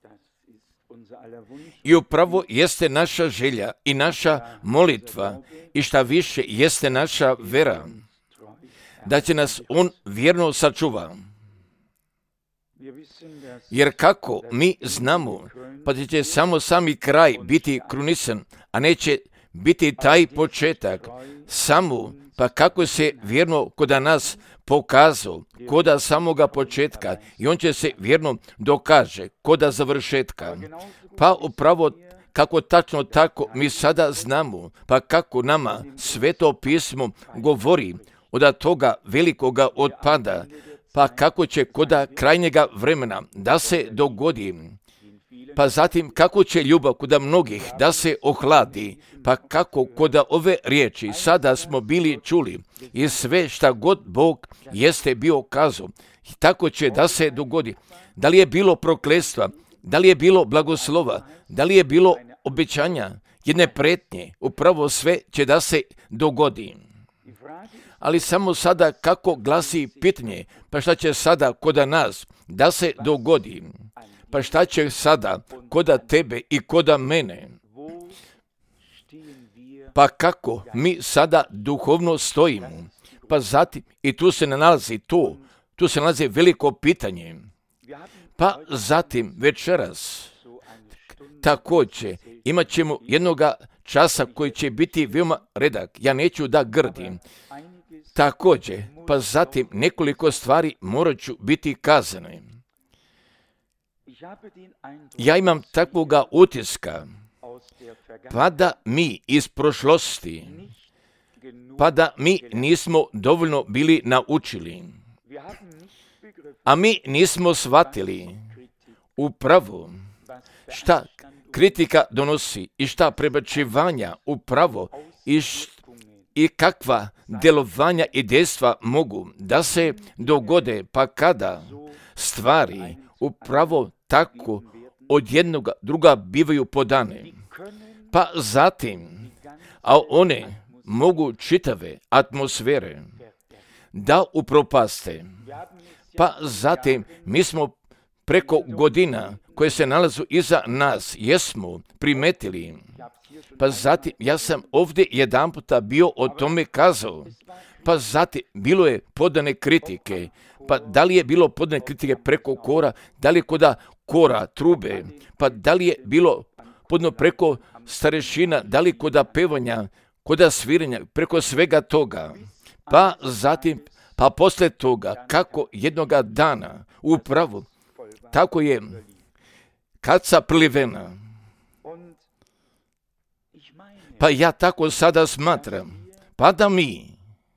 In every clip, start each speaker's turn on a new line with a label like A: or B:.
A: I upravo jeste naša želja i naša molitva i šta više jeste naša vera, da će nas on vjerno sačuva. Jer kako mi znamo, pa da će samo sami kraj biti krunisan, a neće biti taj početak, samo pa kako se vjerno koda nas pokazao, koda samoga početka, i on će se vjerno dokaže koda završetka. Pa upravo kako tačno tako mi sada znamo, pa kako nama Sveto pismo govori od toga velikoga otpada, pa kako će koda krajnjega vremena da se dogodi, pa zatim kako će ljubav koda mnogih da se ohladi, pa kako koda ove riječi sada smo bili čuli i sve šta god Bog jeste bio kazao, tako će da se dogodi. Da li je bilo prokletstva, da li je bilo blagoslova, da li je bilo obećanja, jedne pretnje, upravo sve će da se dogodi. Ali samo sada kako glasi pitanje, pa šta će sada koda nas da se dogodi? Pa šta će sada koda tebe i koda mene? Pa kako mi sada duhovno stojimo? Pa zatim, i tu se nalazi veliko pitanje. Pa zatim večeras također imat ćemo jednoga časa koji će biti veoma redak. Ja neću da grdim. Također, pa zatim nekoliko stvari morat ću biti kazane. Ja imam takvoga utiska, pa da mi iz prošlosti, pa da mi nismo dovoljno bili naučili, a mi nismo shvatili upravo šta kritika donosi i šta prebacivanja upravo i kakva djelovanja i dejstva mogu da se dogode, pa kada stvari upravo tako od jednoga druga bivaju podane. Pa zatim, a one mogu čitave atmosfere da upropaste. Pa zatim, mi smo preko godina koje se nalazu iza nas, jesmo primetili. Pa zatim, ja sam ovdje jedanputa bio o tome kazao. Pa zatim, bilo je podane kritike. Pa da li je bilo podane kritike preko kora, da li je koda kora, trube, pa da li je bilo podano preko starešina, da li koda pevanja, koda sviranja, preko svega toga. Pa zatim, pa posle toga, kako jednoga dana, upravo, tako je kaca plivena. Pa ja tako sada smatram, pa da mi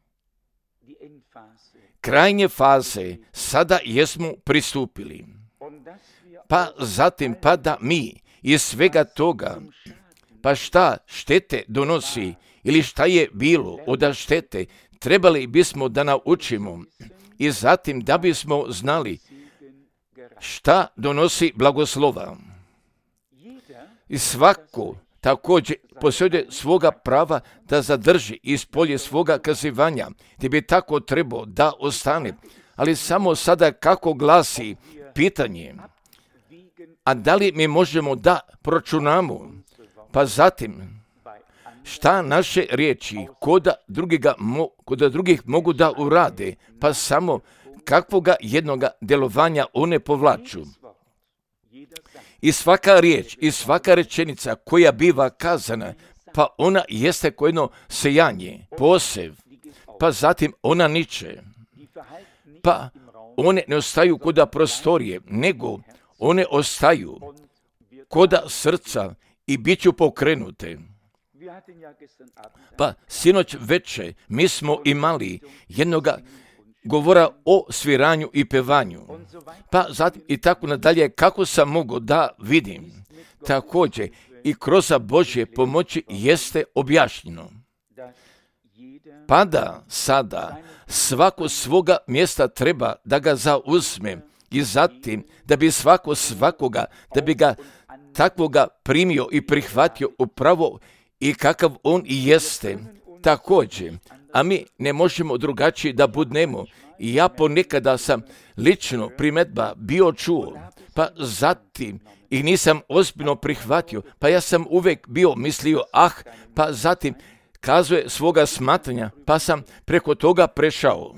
A: krajnje faze sada jesmo pristupili. Pa zatim, pa da mi iz svega toga, pa šta štete donosi ili šta je bilo od štete, trebali bismo da naučimo i zatim da bismo znali šta donosi blagoslova. I svako također posjeduje svoga prava da zadrži iz polje svoga kazivanja, gdje bi tako trebao da ostane. Ali samo sada kako glasi pitanje, a da li mi možemo da proračunamo, pa zatim šta naše riječi koda drugih mogu da urade, pa samo kakvoga jednoga djelovanja one povlaču. I svaka riječ, i svaka rečenica koja biva kazana, pa ona jeste ko jedno sejanje, posev, pa zatim ona niče. Pa one ne ostaju koda prostorije, nego one ostaju koda srca i bit ću pokrenute. Pa sinoć veče mi smo imali jednoga govora o sviranju i pevanju. Pa zatim i tako nadalje, kako sam mogao da vidim. Također i kroz Božje pomoći jeste objašnjeno. Pa da sada svako svoga mjesta treba da ga zauzme i zatim da bi svakoga, da bi ga takvoga primio i prihvatio upravo i kakav on i jeste. Također, a mi ne možemo drugačije da budnemo. I ja ponekada sam lično primetba bio čuo, pa zatim ih nisam ozbiljno prihvatio, pa ja sam uvijek bio mislio, pa zatim kazuje svoga smatranja, pa sam preko toga prešao.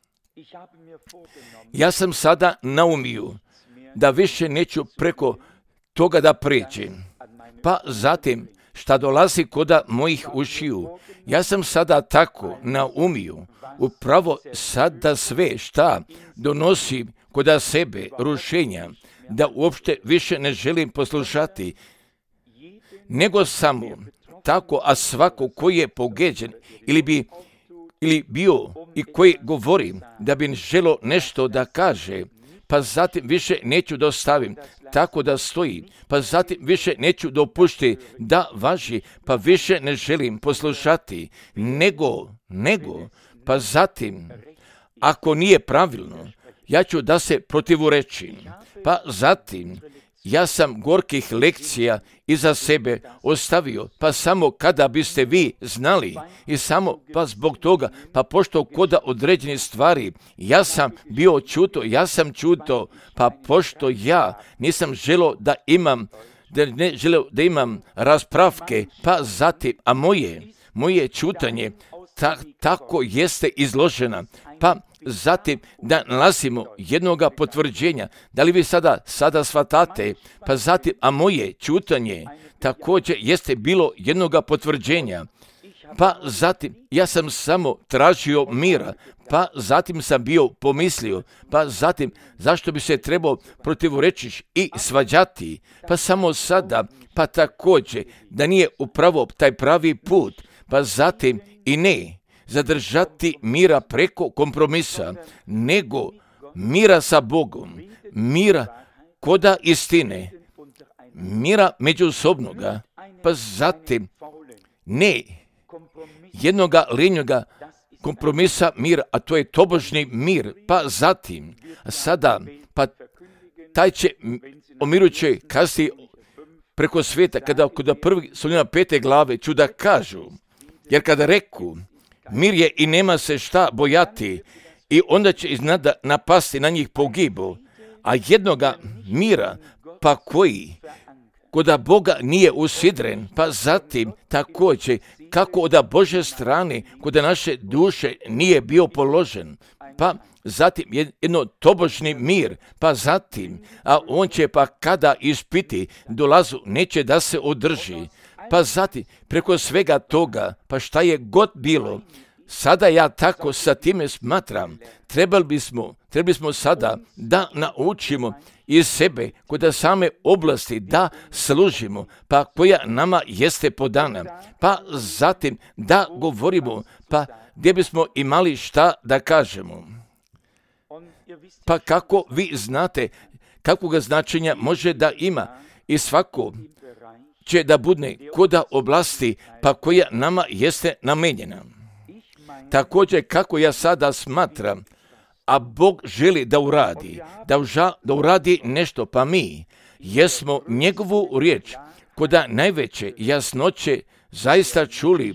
A: Ja sam sada naumio da više neću preko toga da pređem, pa zatim šta dolazi koda mojih ušiju, ja sam sada tako naumio upravo sada sve šta donosi koda sebe rušenja, da uopšte više ne želim poslušati, nego samo tako, a svako koji je pogeđen ili bio i koji govori da bi želo nešto da kaže, pa zatim više neću da ostavim tako da stoji, pa zatim više neću dopušti da važi, pa više ne želim poslušati, nego, pa zatim, ako nije pravilno, ja ću da se protivurečim, pa zatim, ja sam gorkih lekcija iza sebe ostavio, pa samo kada biste vi znali i samo pa zbog toga, pa pošto koda određene stvari, ja sam čuto, pa pošto ja nisam želio da imam raspravke, pa zatim, a moje čutanje tako jeste izložena, pa zatim da nalazimo jednoga potvrđenja, da li vi sada shvatate, pa zatim, a moje čutanje također jeste bilo jednoga potvrđenja, pa zatim ja sam samo tražio mira, pa zatim sam bio pomislio, pa zatim zašto bi se trebao protivreći i svađati, pa samo sada, pa također da nije upravo taj pravi put, pa zatim i ne zadržati mira preko kompromisa, nego mira sa Bogom, mira koda istine, mira međusobnoga, pa zatim ne jednoga lenjoga kompromisa mira, a to je tobožni mir, pa zatim, sada, pa taj će omirujuće kazati preko svijeta, kada prvi Solunjana 5. glave ću da kažu, jer kada reku, mir je i nema se šta bojati, i onda će iznada napasti na njih pogibu, a jednoga mira, pa koji koda Boga nije usidren, pa zatim također kako od Božje strane koda naše duše nije bio položen, pa zatim jedno tobožni mir, pa zatim, a on će pa kada ispiti dolazu neće da se održi, pa zatim preko svega toga, pa šta je god bilo, sada ja tako sa time smatram, trebali bismo sada da naučimo iz sebe kod same oblasti da služimo, pa koja nama jeste podana, pa zatim da govorimo, pa gdje bismo imali šta da kažemo. Pa kako vi znate kakvog značenja može da ima i svako će da bude koda oblasti pa koja nama jeste namenjena. Također kako ja sada smatram, a Bog želi da uradi, da uradi nešto, pa mi jesmo njegovu riječ koda najveće jasnoće zaista čuli,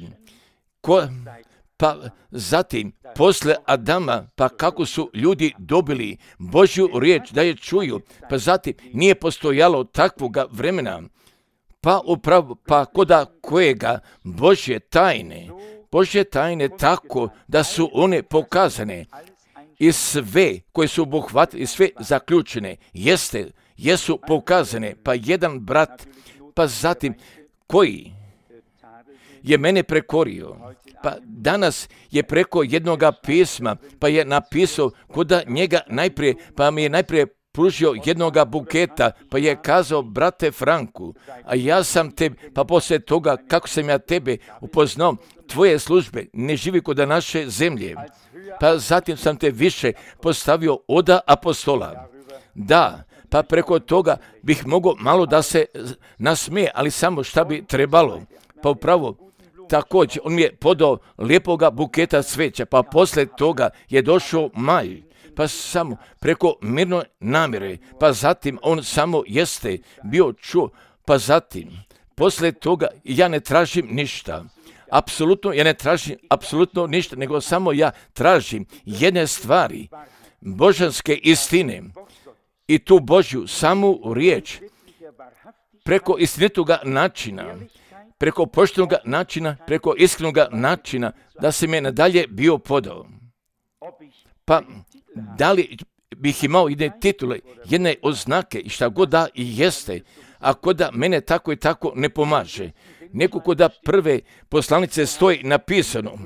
A: pa zatim posle Adama, pa kako su ljudi dobili Božju riječ da je čuju, pa zatim nije postojalo takvoga vremena, pa upravo, pa koda kojega Božje tajne tako da su one pokazane i sve koje su obuhvatili i sve zaključene jesu pokazane, pa jedan brat, pa zatim koji je mene prekorio, pa danas je preko jednoga pisma, pa je napisao koda njega najprije, pa mi je najprije pružio jednoga buketa, pa je kazao, brate Franku, a ja sam tebi, pa poslije toga kako sam ja tebe upoznao, tvoje službe ne živi kod naše zemlje, pa zatim sam te više postavio oda apostola. Da, pa preko toga bih mogao malo da se nasmije, ali samo šta bi trebalo, pa upravo također on mi je podao lijepoga buketa cveća, pa poslije toga je došao maj, pa samo preko mirne namjere, pa zatim on samo jeste bio čuo, pa zatim poslije toga ja ne tražim ništa. Apsolutno, ja ne tražim apsolutno ništa, nego samo ja tražim jedne stvari, božanske istine, i tu Božju samu riječ preko istinitoga načina, preko poštenoga načina, preko iskrenoga načina, da se me nadalje bio podao. Pa da li bih imao jedne titule, jedne oznake i šta god da i jeste, ako da mene tako i tako ne pomaže. Nekako da prve poslanice stoji napisano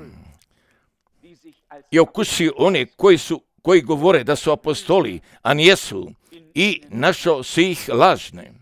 A: i okušaju one koji govore da su apostoli, a nijesu, i našao si ih lažne.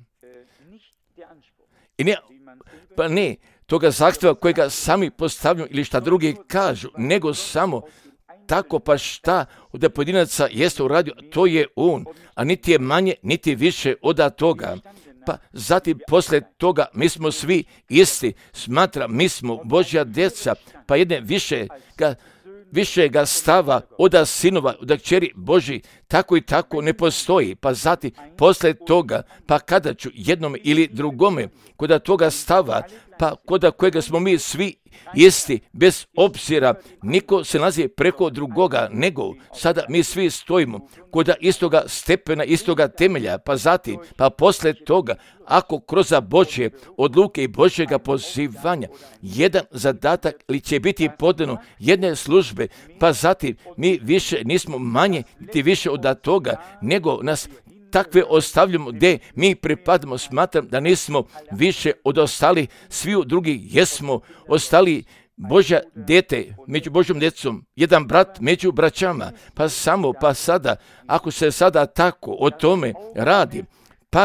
A: I ne toga zahtjeva kojega sami postavljaju ili šta drugi kažu, nego samo tako pa šta od pojedinaca jeste uradio, to je on, a niti je manje, niti više od toga. Pa zatim poslije toga mi smo svi isti, smatra mi smo Božja djeca, pa jedne višega stava od sinova, od kćeri Božji, tako i tako ne postoji. Pa zatim poslije toga, pa kada ću jednom ili drugome kod toga stava, pa kod kojega smo mi svi isti, bez obzira, niko se nalazi preko drugoga, nego sada mi svi stojimo kod istoga stepena, istoga temelja, pa zatim, pa poslije toga, ako kroz Božje odluke i Božjega pozivanja, jedan zadatak li će biti podano jedne službe, pa zatim mi više nismo manje, niti više od toga, nego nas takve ostavljamo gdje mi pripadamo. Smatram da nismo više od ostali, svi drugi jesmo ostali Božja dete među Božjom djecom, jedan brat među braćama, pa sada, ako se sada tako o tome radi, pa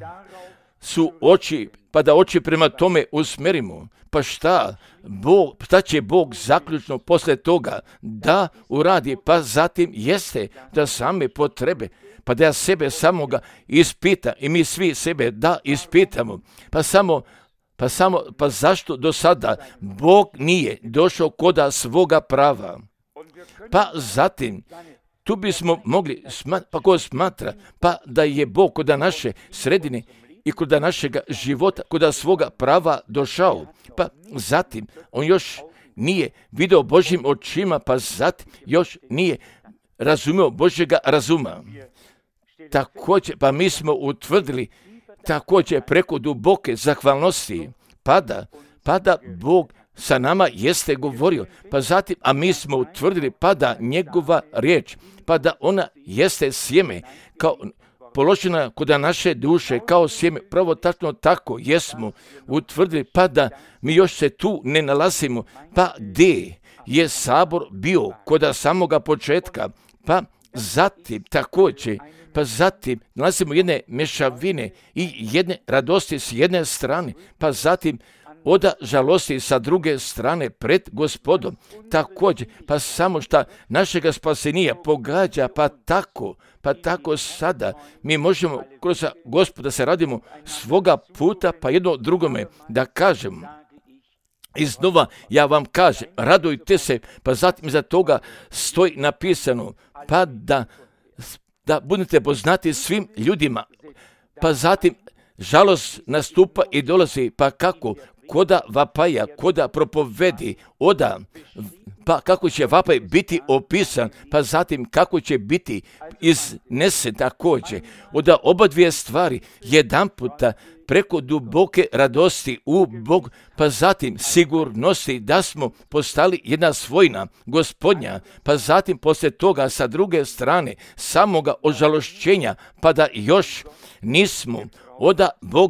A: da oči prema tome usmerimo, pa šta će Bog zaključno poslije toga da uradi, pa zatim jeste da same potrebe, pa da ja sebe samoga ispita i mi svi sebe da ispitamo, pa zašto do sada Bog nije došao koda svoga prava? Pa zatim, tu bismo mogli, pa ko smatra, pa da je Bog koda naše sredine i koda našega života, koda svoga prava došao, pa zatim on još nije vidio Božjim očima, pa zatim još nije razumio Božjega razuma. Također, pa mi smo utvrdili također preko duboke zahvalnosti, pa da Bog sa nama jeste govorio, pa zatim, a mi smo utvrdili pa da njegova riječ, pa da ona jeste sjeme, kao položena kod naše duše, kao sjeme, pravo tačno tako jesmo utvrdili, pa da mi još se tu ne nalazimo, pa gdje je sabor bio kod samoga početka, pa zatim također, pa zatim nalazimo jedne mešavine i jedne radosti s jedne strane, pa zatim od žalosti sa druge strane pred Gospodom. Također, pa samo šta našega spasenija pogađa, pa tako sada mi možemo kroz Gospoda se radimo svoga puta, pa jedno drugome da kažemo. I znova ja vam kažem, radujte se, pa zatim za toga stoji napisano, pa da budete poznati svim ljudima, pa zatim žalost nastupa i dolazi, pa kako? Koda vapaja, koda propovedi, pa kako će vapaj biti opisan, pa zatim kako će biti iznesen također. Od oba dvije stvari, jedan puta preko duboke radosti u Bogu, pa zatim sigurnosti da smo postali jedna svojina Gospodnja, pa zatim poslije toga sa druge strane samoga ožalošćenja, pa da još nismo od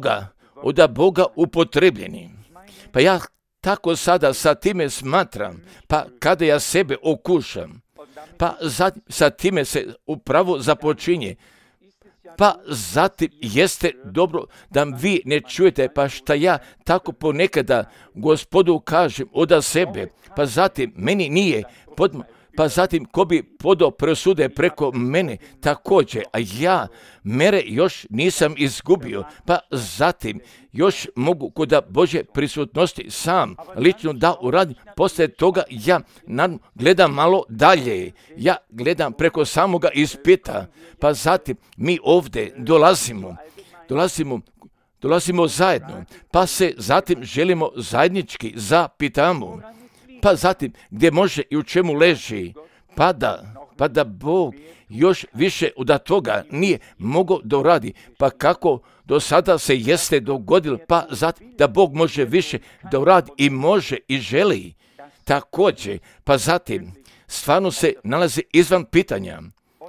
A: Boga upotrebljeni. Pa ja tako sada sa time smatram, pa kada ja sebe okušam, pa zatim sa time se upravo započinje, pa zatim jeste dobro da vi ne čujete, pa šta ja tako ponekada Gospodu kažem od sebe, pa zatim meni nije pa zatim ko bi podao presude preko mene također, a ja mere još nisam izgubio, pa zatim još mogu kod Božje prisutnosti sam lično da uradim. Poslije toga ja gledam malo dalje, ja gledam preko samoga ispita, pa zatim mi ovdje dolazimo zajedno, pa se zatim želimo zajednički zapitamo, pa zatim gdje može i u čemu leži, pa da pa da Bog još više od toga nije mogao da uradi, pa kako do sada se jeste dogodilo, pa zatim da Bog može više da uradi i može i želi također, pa zatim stvarno se nalazi izvan pitanja.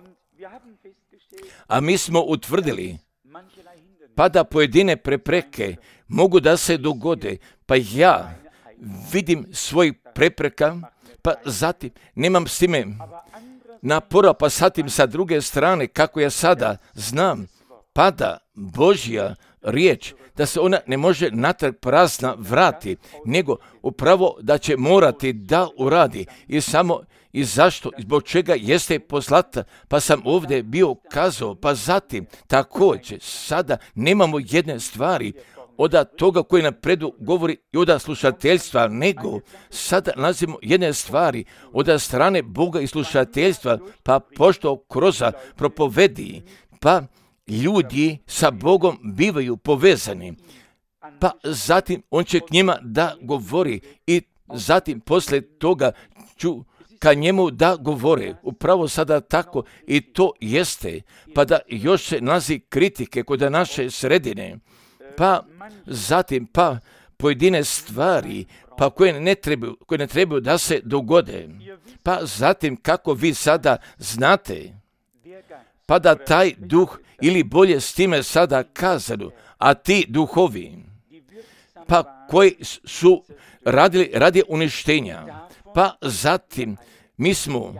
A: A mi smo utvrdili pa da pojedine prepreke mogu da se dogode, pa ja vidim svoj prepreka, pa zatim nemam s time napora, pa zatim sa druge strane, kako ja sada znam, pa da Božja riječ, da se ona ne može natrag prazna vrati, nego upravo da će morati da uradi i samo i zašto, zbog čega jeste poslata, pa sam ovdje bio kazao, pa zatim također sada nemamo jedne stvari od toga koji napredu govori i od slušateljstva, nego sada nalazimo jedne stvari od strane Boga i slušateljstva, pa pošto kroz propovedi, pa ljudi sa Bogom bivaju povezani, pa zatim on će k njima da govori i zatim poslije toga ću ka njemu da govore. Upravo sada tako i to jeste, pa da još se nalazi kritike kod naše sredine, pa zatim pa pojedine stvari pa koje ne trebaju da se dogode, pa zatim kako vi sada znate, pa da taj duh ili bolje s time sada kazano, a ti duhovi pa koji su radili radi uništenja, pa zatim mi smo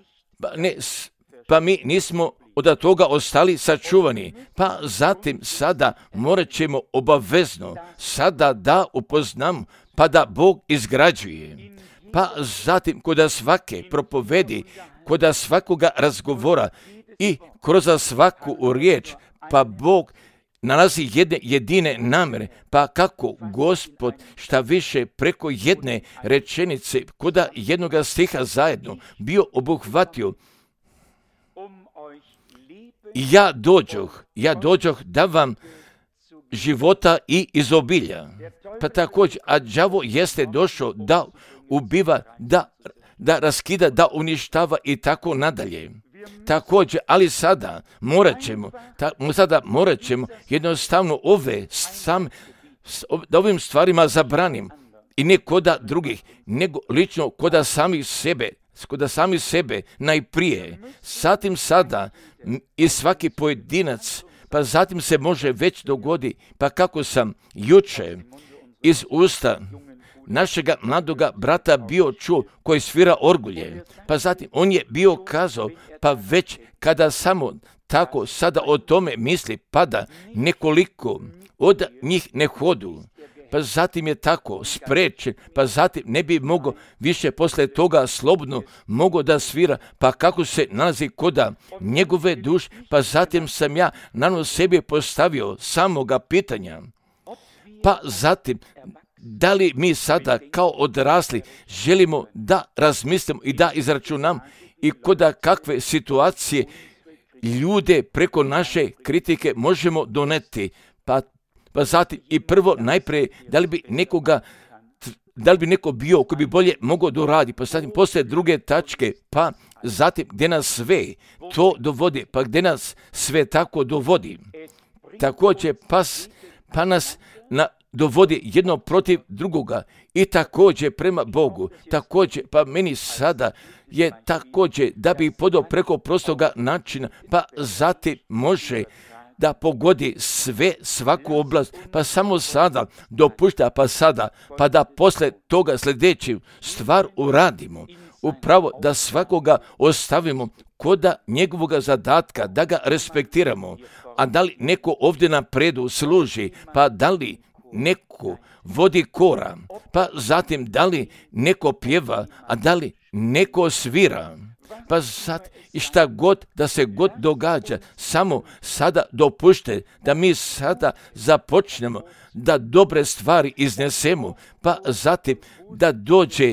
A: mi nismo od toga ostali sačuvani, pa zatim sada morat ćemo obavezno sada da upoznamo, pa da Bog izgrađuje, pa zatim kod svake propovedi, kod svakoga razgovora i kroz svaku riječ, pa Bog nalazi jedine namere, pa kako Gospod šta više preko jedne rečenice, kod jednoga stiha zajedno bio obuhvatio. Ja dođoh da vam života i izobilja. Pa također, a đavo jeste došao da ubiva, da raskida, da uništava i tako nadalje. Također, ali sada morat ćemo jednostavno da ovim stvarima zabranim i ne koda drugih, nego lično koda samih sebe najprije, zatim sada i svaki pojedinac, pa zatim se može već dogodi, pa kako sam juče iz usta našega mladoga brata bio čuo koji svira orgulje, pa zatim on je bio kazao, pa već kada samo tako sada o tome misli, pada nekoliko od njih ne hodu, pa zatim je tako sprečen, pa zatim ne bi mogao više posle toga slobodno mogao da svira, pa kako se nalazi koda njegove duše, pa zatim sam ja naravno sebi postavio samoga pitanja, pa zatim da li mi sada kao odrasli želimo da razmislimo i da izračunamo i koda kakve situacije ljude preko naše kritike možemo doneti, pa zatim i prvo najprije da li bi neko bio koji bi bolje mogao doradi, pa zatim poslije druge tačke, pa zatim gdje nas sve to dovodi, pa gdje nas sve tako dovodi. Također pa nas dovodi jedno protiv drugoga i također prema Bogu. Također, pa meni sada je također da bi podao preko prostoga načina, pa zatim može da pogodi svaku oblast, pa samo sada dopušta, pa da posle toga sljedeću stvar uradimo. Upravo da svakoga ostavimo koda njegovoga zadatka, da ga respektiramo. A da li neko ovdje napredu služi, pa da li neko vodi kora, pa zatim da li neko pjeva, a da li neko svira, pa sad i šta god da se god događa, samo sada dopušte da mi sada započnemo da dobre stvari iznesemo, pa zatim da dođe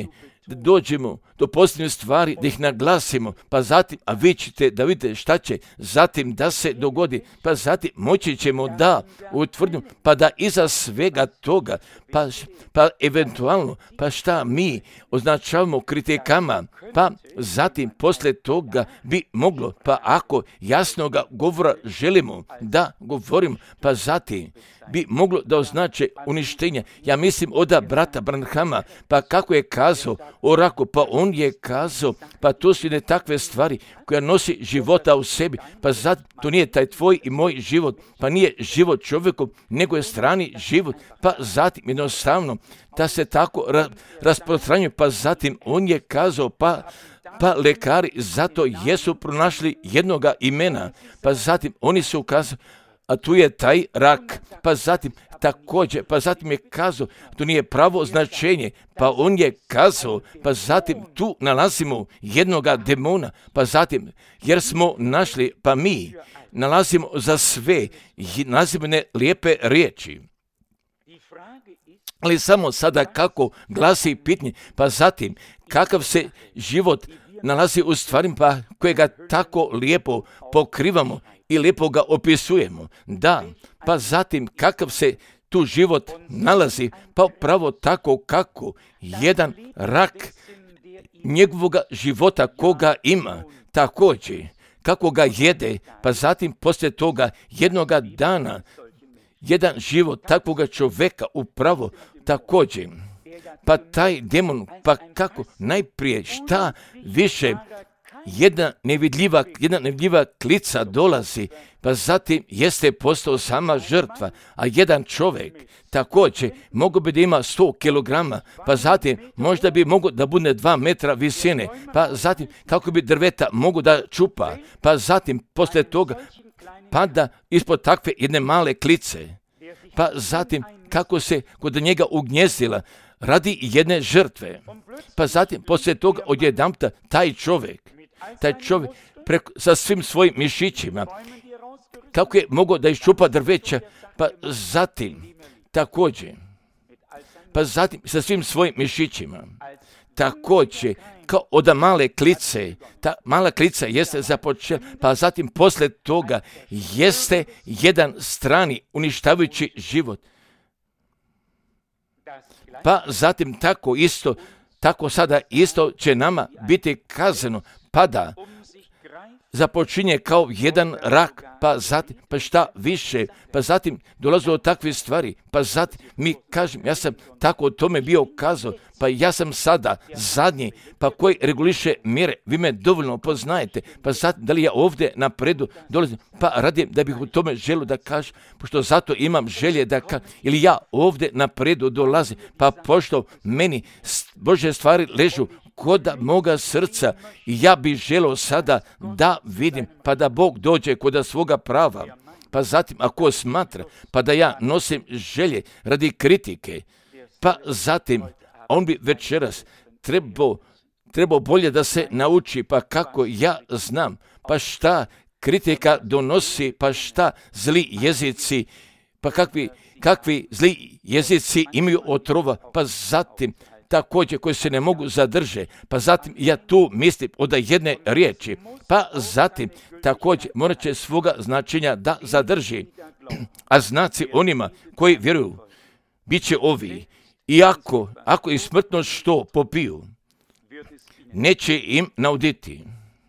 A: da dođemo do posljednje stvari, da ih naglasimo, pa zatim, a vi ćete da vidite šta će zatim da se dogodi, pa zatim moći ćemo da utvrdimo, pa da iza svega toga, pa eventualno, pa šta mi označavamo kritikama, pa zatim poslije toga bi moglo, pa ako jasnoga govora želimo da govorimo, pa zatim bi moglo da označe uništenje. Ja mislim oda brata Branhama, pa kako je kazao o raku, pa on je kazao, pa to su ne takve stvari koja nosi života u sebi, pa zatim to nije taj tvoj i moj život, pa nije život čovjeku, nego je strani život, pa zatim jednostavno da se tako rasprostranjuje, pa zatim on je kazao, pa lekari zato jesu pronašli jednoga imena, pa zatim oni su ukazali, a tu je taj rak, pa zatim također, pa zatim je kazao, to nije pravo značenje, pa on je kazao, pa zatim tu nalazimo jednoga demona, pa zatim, jer smo našli, pa mi nalazimo za sve, nalazimo ne lijepe riječi. Ali samo sada kako glasi pitanje, pa zatim, kakav se život nalazi u stvarima, pa kojega tako lijepo pokrivamo i lijepo ga opisujemo. Da, pa zatim kakav se tu život nalazi, pa pravo tako kako jedan rak njegovoga života koga ima, također, kako ga jede, pa zatim poslije toga jednoga dana, jedan život takvoga čovjeka upravo također. Pa taj demon, pa kako najprije šta više jedna nevidljiva klica dolazi, pa zatim jeste postao sama žrtva, a jedan čovjek također mogu bi da ima 100 kilograma, pa zatim možda bi mogu da bude 2 metra visine, pa zatim kako bi drveta mogu da čupa, pa zatim poslije toga pada ispod takve jedne male klice, pa zatim kako se kod njega ugnjezdila radi jedne žrtve, pa zatim poslije toga odjedanputa taj čovjek sa svim svojim mišićima, kako je mogao da iščupa drveća, pa zatim također, pa zatim sa svim svojim mišićima, također kao od male klice, ta mala klica jeste započela, pa zatim poslije toga jeste jedan strani uništavajući život. Pa zatim tako sada isto će nama biti kazano, pa da započinje kao jedan rak, pa zatim, pa šta više, pa zatim dolazi do takve stvari, pa zatim mi kažem, ja sam tako o tome bio kazao, pa ja sam sada zadnji, pa koji reguliše mjere, vi me dovoljno poznajete, pa zatim da li ja ovdje napredu dolazim, pa radim da bih u tome želio da kažem, pošto zato imam želje da kažem, ili ja ovdje napredu dolazim, pa pošto meni Božje stvari ležu kod moga srca i ja bih želio sada da vidim, pa da Bog dođe kod svoga prava, pa zatim ako smatra, pa da ja nosim želje radi kritike, pa zatim on bi večeras trebao bolje da se nauči, pa kako ja znam, pa šta kritika donosi, pa šta zli jezici, pa kakvi zli jezici imaju otrova, pa zatim također koji se ne mogu zadrže, pa zatim ja tu mislim od jedne riječi, pa zatim također morat će svoga značenja da zadrži, a znaci onima koji vjeruju bit će ovi, i ako i smrtno što popiju, neće im nauditi.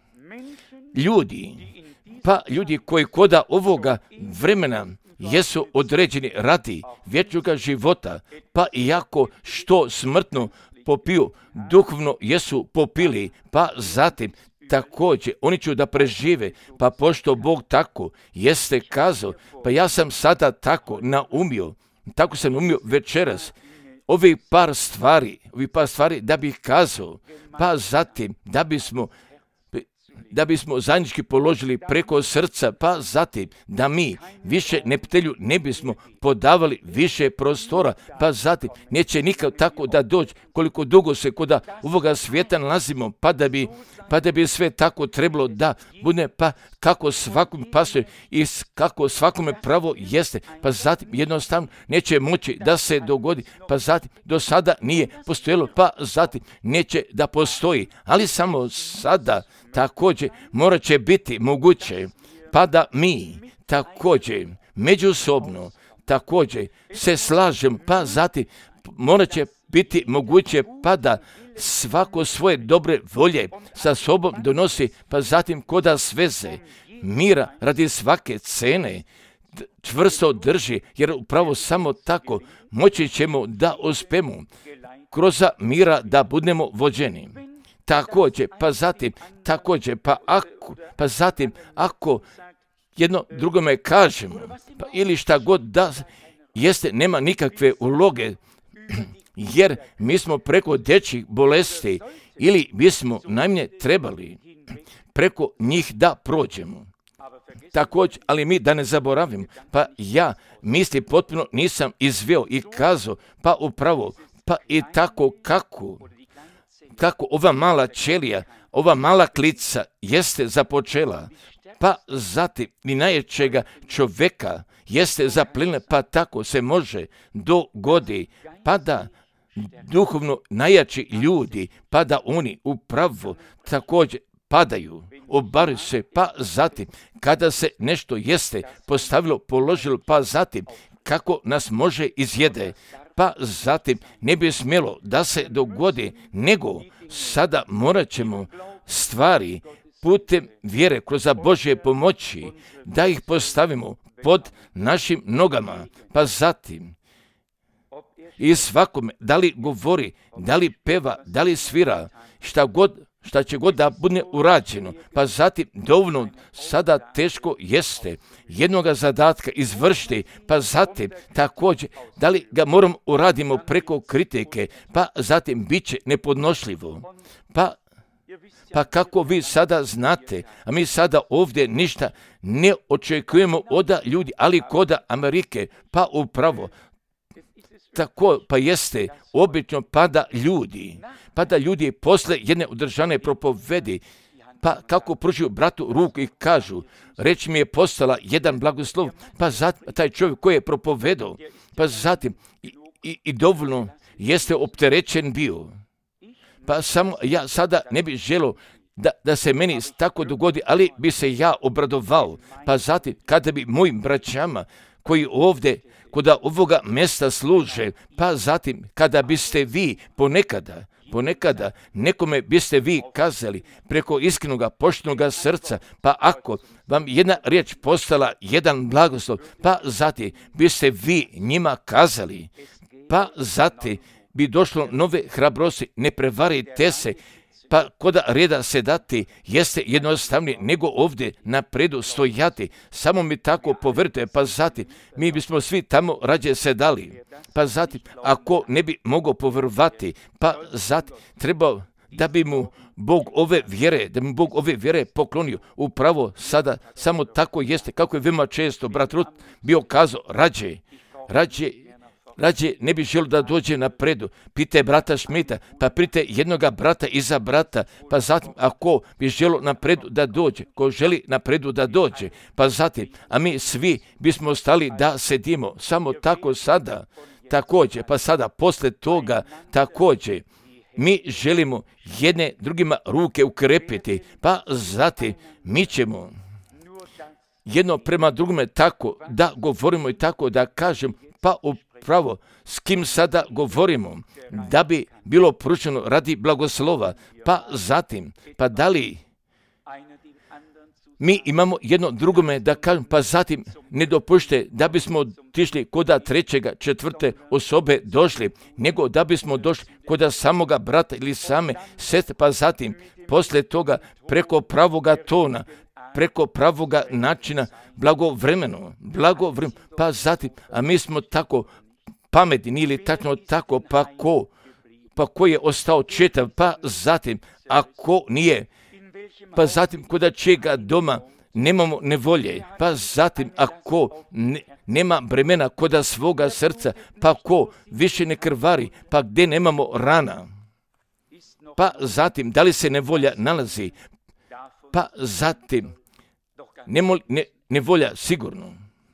A: Ljudi koji koda ovoga vremena jesu određeni radi vječnoga života, pa iako što smrtno popiju, duhovno jesu popili, pa zatim također oni će da prežive, pa pošto Bog tako jeste kazao, pa ja sam sada tako tako sam umio večeras, ovi par stvari da bih kazao, pa zatim da bismo da bismo zajednički položili preko srca, pa zatim da mi više neprijatelju ne bismo podavali više prostora, pa zatim neće nikad tako da dođe koliko dugo se kod ovoga svijeta nalazimo, pa da bi sve tako trebalo da bude, pa kako svakom pasuje i kako svakome pravo jeste, pa zatim jednostavno neće moći da se dogodi, pa zatim do sada nije postojalo, pa zatim neće da postoji, ali samo sada također morat će biti moguće, pa da mi također međusobno također se slažemo, pa zatim morat će biti moguće, pa da svako svoje dobre volje sa sobom donosi, pa zatim koda sveze mira radi svake cene čvrsto drži, jer upravo samo tako moći ćemo da uspemo kroz mira da budemo vođeni. Također, pa zatim ako jedno drugome kažemo, pa ili šta god da jeste, nema nikakve uloge, jer mi smo preko dječjih bolesti ili bismo najmanje trebali preko njih da prođemo. Također, ali mi da ne zaboravim, pa ja misli potpuno nisam izveo i kazao, pa upravo, pa i tako kako ova mala ćelija, ova mala klica jeste započela, pa zatim ni najjačega čovjeka jeste zaplinila, pa tako se može dogodi, pa da duhovno najjači ljudi, pa da oni upravo također padaju, obaraju se, pa zatim kada se nešto jeste postavilo, položilo, pa zatim kako nas može izjede, pa zatim ne bi smjelo da se dogodi, nego sada morat ćemo stvari putem vjere kroz Božje pomoći da ih postavimo pod našim nogama, pa zatim i svakome, da li govori, da li peva, da li svira, šta će god da bude urađeno, pa zatim dovoljno sada teško jeste jednoga zadatka izvršiti, pa zatim također da li ga moramo uradimo preko kritike, pa zatim bit će nepodnošljivo. Pa kako vi sada znate, a mi sada ovdje ništa ne očekujemo od ljudi, ali kod Amerike, pa upravo tako, pa jeste obično pada ljudi posle jedne održane propovedi, pa kako pružuju bratu ruku i kažu, reč mi je postala jedan blagoslov, pa zatim taj čovjek koji je propovedao, pa zatim i dovoljno jeste opterećen bio. Pa samo ja sada ne bih želio da se meni tako dogodi, ali bi se ja obradovao, pa zatim kada bi mojim braćama koji ovdje kod ovoga mjesta služe, pa zatim kada biste vi ponekada nekome biste vi kazali preko iskrenoga, poštenoga srca, pa ako vam jedna riječ postala jedan blagoslov, pa zatim biste vi njima kazali, pa zatim bi došlo nove hrabrosti, ne prevarite se, pa koda reda se dati jeste jednostavnije nego ovdje napredu stojati. Samo mi tako povrte, pa zatim mi bismo svi tamo rađe se dali. Pa zatim, ako ne bi mogao povrvati, pa zatim trebao da bi mu Bog ove vjere poklonio. Upravo sada samo tako jeste, kako je veoma često brat Rut bio kazao, rađe ne bi želio da dođe napredu. Pite brata Šmita, pa prite jednoga brata iza brata, pa zatim ako bi želio napredu da dođe, ko želi napredu da dođe, pa zatim, a mi svi bismo ostali da sedimo, samo tako sada, također, pa sada posle toga, također, mi želimo jedne drugima ruke ukrepiti, pa zatim mi ćemo jedno prema drugome tako da govorimo i tako da kažem, pa upravo s kim sada govorimo, da bi bilo pruženo radi blagoslova, pa zatim, pa da li mi imamo jedno drugome da kažem, pa zatim ne dopušte da bismo otišli koda trećega, četvrte osobe došli, nego da bismo došli koda samoga brata ili same sestre, pa zatim posle toga preko pravoga tona, preko pravoga načina, blagovremeno, pa zatim, a mi smo tako pametni ili tačno tako, pa ko je ostao čitav, pa zatim, ako nije pa zatim kod čega doma nemamo nevolje, pa zatim ako nema bremena kod svoga srca, pa ko više ne krvari, pa gdje nemamo rana, pa zatim da li se nevolja nalazi, pa zatim nevolja sigurno.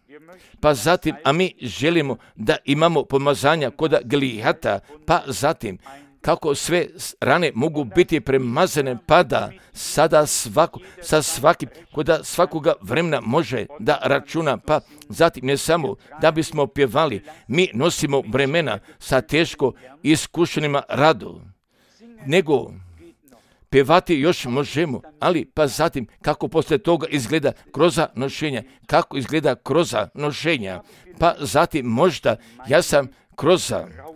A: Pa zatim, a mi želimo da imamo pomazanja kod Gilijata, pa zatim kako sve rane mogu biti premazane, pa da sada sa svakim, kod svakoga vremena može da računa, pa zatim ne samo da bismo pjevali, mi nosimo bremena sa teško iskušenima radu, nego pjevati još možemo, ali pa zatim kako poslije toga izgleda kroz nošenja, kako izgleda kroz nošenja, pa zatim možda ja sam kroz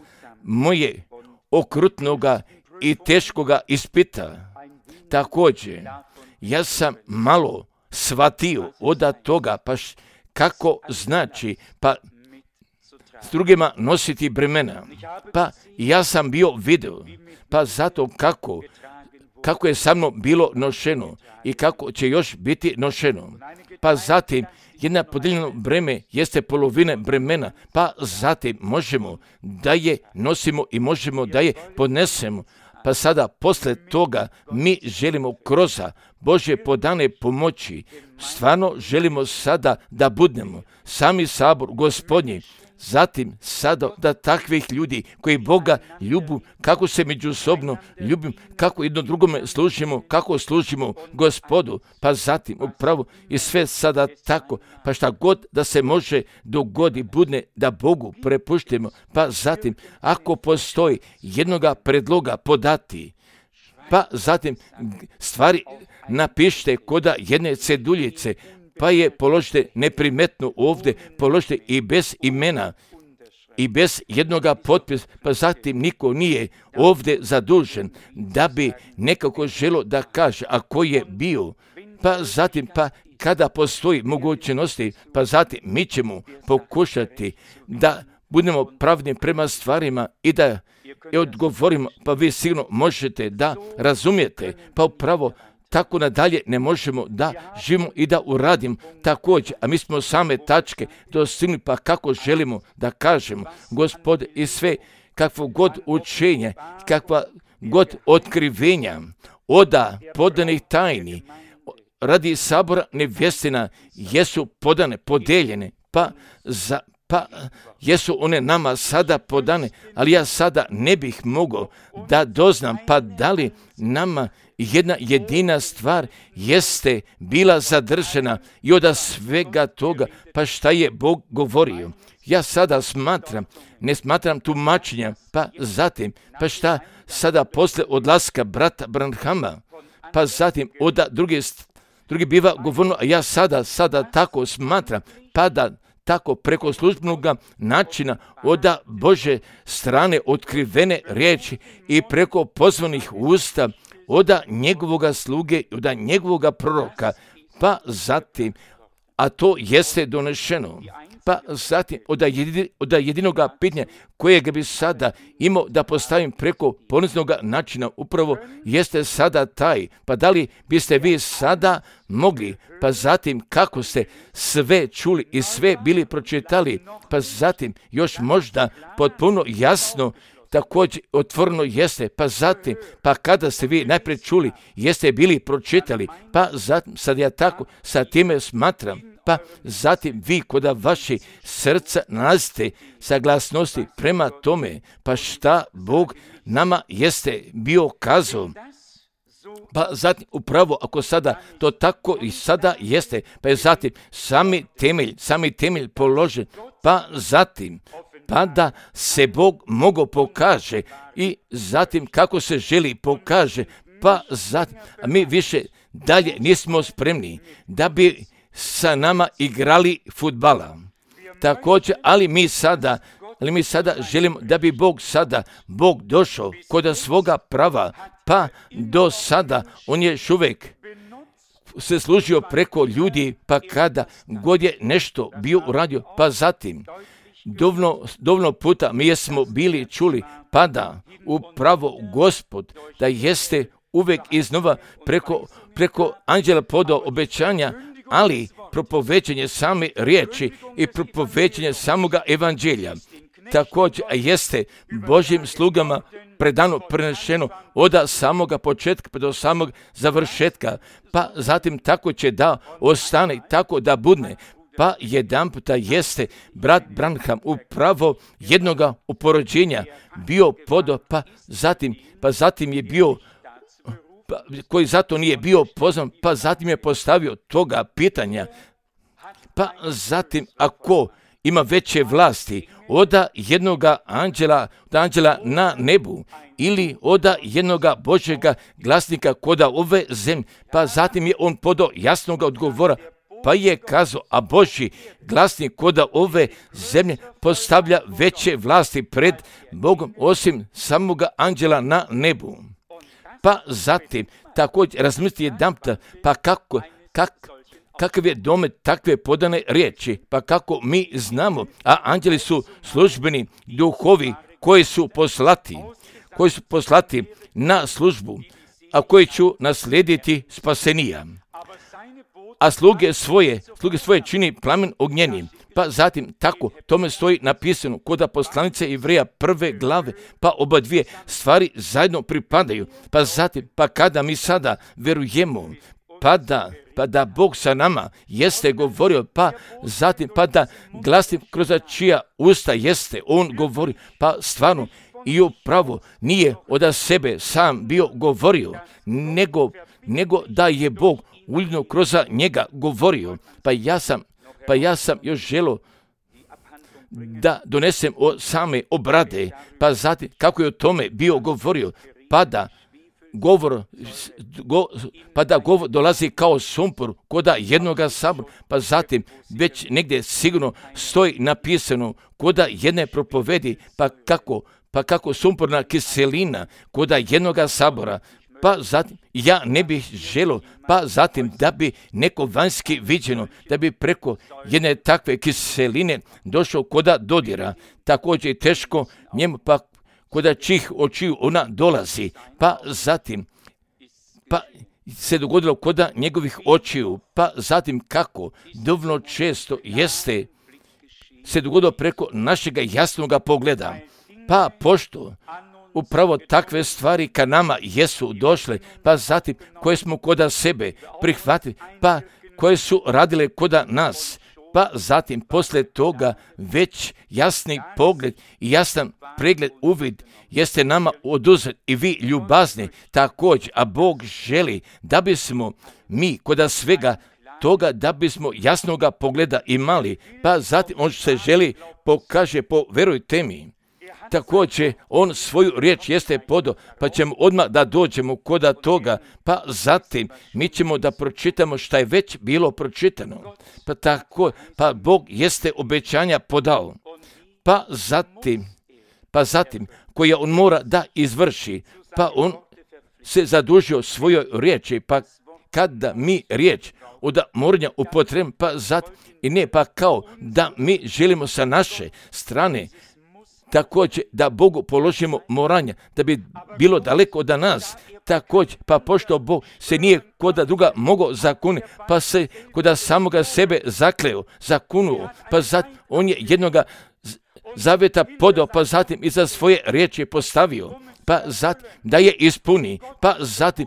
A: moje okrutnoga i teškoga ispita. Također, ja sam malo shvatio od toga, pa kako znači, pa s drugima nositi bremena. Pa ja sam bio vidio, pa zato kako je sa mnom bilo nošeno i kako će još biti nošeno. Pa zatim, jedna podijeljeno breme jeste polovine bremena, pa zatim možemo da je nosimo i možemo da je podnesemo. Pa sada, posle toga, mi želimo kroz Božje podane pomoći, stvarno želimo sada da budemo sami sabor Gospodnji, zatim sada da takvih ljudi koji Boga ljubu, kako se međusobno ljubim, kako jedno drugome služimo, kako služimo Gospodu, pa zatim upravo i sve sada tako, pa šta god da se može dogodi budne da Bogu prepuštimo, pa zatim ako postoji jednoga predloga podati, pa zatim stvari napišite koda jedne ceduljice, pa je položite neprimetno ovdje, položite i bez imena i bez jednoga potpisa, pa zatim niko nije ovdje zadužen da bi nekako želo da kaže, a ko je bio, pa zatim pa kada postoji mogućnosti, pa zatim mi ćemo pokušati da budemo pravni prema stvarima i da odgovorimo, pa vi sigurno možete da razumijete, pa upravo tako nadalje ne možemo da živimo i da uradimo također, a mi smo same tačke dostigli, pa kako želimo da kažemo, Gospod, i sve kakvo god učenje, kakva god otkrivenja, oda podanih tajni, radi sabora nevjestina, jesu podane, podeljene, pa jesu one nama sada podane, ali ja sada ne bih mogao da doznam, pa da li nama jedna jedina stvar jeste bila zadržena i od svega toga, pa šta je Bog govorio. Ja sada ne smatram tumačenja, pa zatim, pa šta sada posle odlaska brata Branhama, pa zatim od drugi biva govorno, a ja sada tako smatram, pa da tako preko službenog načina od Bože strane otkrivene riječi i preko pozvanih usta od njegovoga sluge, od njegovoga proroka, pa zatim, a to jeste donešeno, pa zatim od jedinoga pitanja kojeg bi sada imao da postavim preko poniznog načina, upravo jeste sada taj, pa da li biste vi sada mogli, pa zatim kako ste sve čuli i sve bili pročitali, pa zatim još možda potpuno jasno također otvoreno jeste, pa zatim, pa kada ste vi najprije čuli, jeste bili pročitali, pa zatim, sad ja tako sa time smatram, pa zatim vi kod vaši srca nalazite saglasnosti prema tome, pa šta Bog nama jeste bio kazao. Pa zatim upravo ako sada to tako i sada jeste, pa je zatim sami temelj položen, pa zatim pa da se Bog mogo pokaže i zatim kako se želi pokaže, pa zatim, a mi više dalje nismo spremni da bi sa nama igrali fudbala. Također, ali mi sada želimo da bi Bog došao kod svoga prava, pa do sada on je još uvijek se služio preko ljudi, pa kada god je nešto bio uradio, pa zatim dovoljno puta mi smo bili čuli, pa da upravo Gospod da jeste uvek iznova preko anđela podao obećanja, ali propoveđenje same riječi i propoveđenje samoga evanđelja također jeste Božjim slugama predano, prenešeno od samoga početka pa do samog završetka, pa zatim tako će da ostane, tako da budne. Pa jedan puta jeste brat Branham upravo jednoga uporođenja bio podo, pa zatim je bio, koji zato nije bio pozvan, pa zatim je postavio toga pitanja, pa zatim ako ima veće vlasti od jednoga anđela na nebu ili od jednoga Božjega glasnika koda ove zemlje, pa zatim je on podao jasnoga odgovora, pa je kazao, a Božji glasnik koda ove zemlje postavlja veće vlasti pred Bogom osim samoga anđela na nebu. Pa zatim također razmislite jedanputa, pa kakav je domet takve podane riječi, pa kako mi znamo, a anđeli su službeni duhovi koji su poslati na službu, a koji ću naslijediti spasenija. A sluge svoje čini plamen ognjeni. Pa zatim tako tome stoji napisano kod poslanice Jevreja 1. glave, pa oba dvije stvari zajedno pripadaju. Pa zatim, pa kada mi sada verujemo, pa da Bog sa nama jeste govorio, pa zatim, pa da glasnik kroz čija usta jeste on govori, pa stvarno i upravo nije od sebe sam bio govorio, nego da je Bog uljno kroz njega govorio. Pa ja sam još želio da donesem same obrade, pa zatim kako je o tome bio govorio, pa da govor dolazi kao sumpor koda jednoga sabora, pa zatim već negdje sigurno stoji napisano koda jedne propovedi, pa kako sumporna kiselina koda jednoga sabora, pa zatim ja ne bih želio, pa zatim da bi neko vanjski viđeno, da bi preko jedne takve kiseline došao koda dodira, također je teško njemu, pa koda čih očiju ona dolazi, pa zatim, pa se dogodilo koda njegovih očiju, pa zatim kako dovoljno često jeste se dogodilo preko našega jasnoga pogleda, pa pošto upravo takve stvari ka nama jesu došle, pa zatim koje smo koda sebe prihvatili, pa koje su radile koda nas, pa zatim poslije toga već jasni pogled i jasan pregled, uvid jeste nama oduzet i vi ljubazni također, a Bog želi da bismo mi koda svega toga da bismo jasnoga pogleda imali, pa zatim on se želi pokaže verujte mi. Također, on svoju riječ jeste podao, pa ćemo odmah da dođemo koda toga, pa zatim mi ćemo da pročitamo šta je već bilo pročitano. Pa Bog jeste obećanja podao, pa zatim koja on mora da izvrši, pa on se zadužio svojoj riječi, pa kada mi riječ od moranja upotrebimo, pa zatim i ne pa kao da mi želimo sa naše strane također da Bogu položimo moranja, da bi bilo daleko od nas, također, pa pošto Bog se nije koda druga mogao zakuniti, pa se koda samoga sebe zakunuo, pa zatim on je jednoga zavjeta podao, pa zatim i za svoje riječi postavio, pa zatim da je ispuni, pa zatim,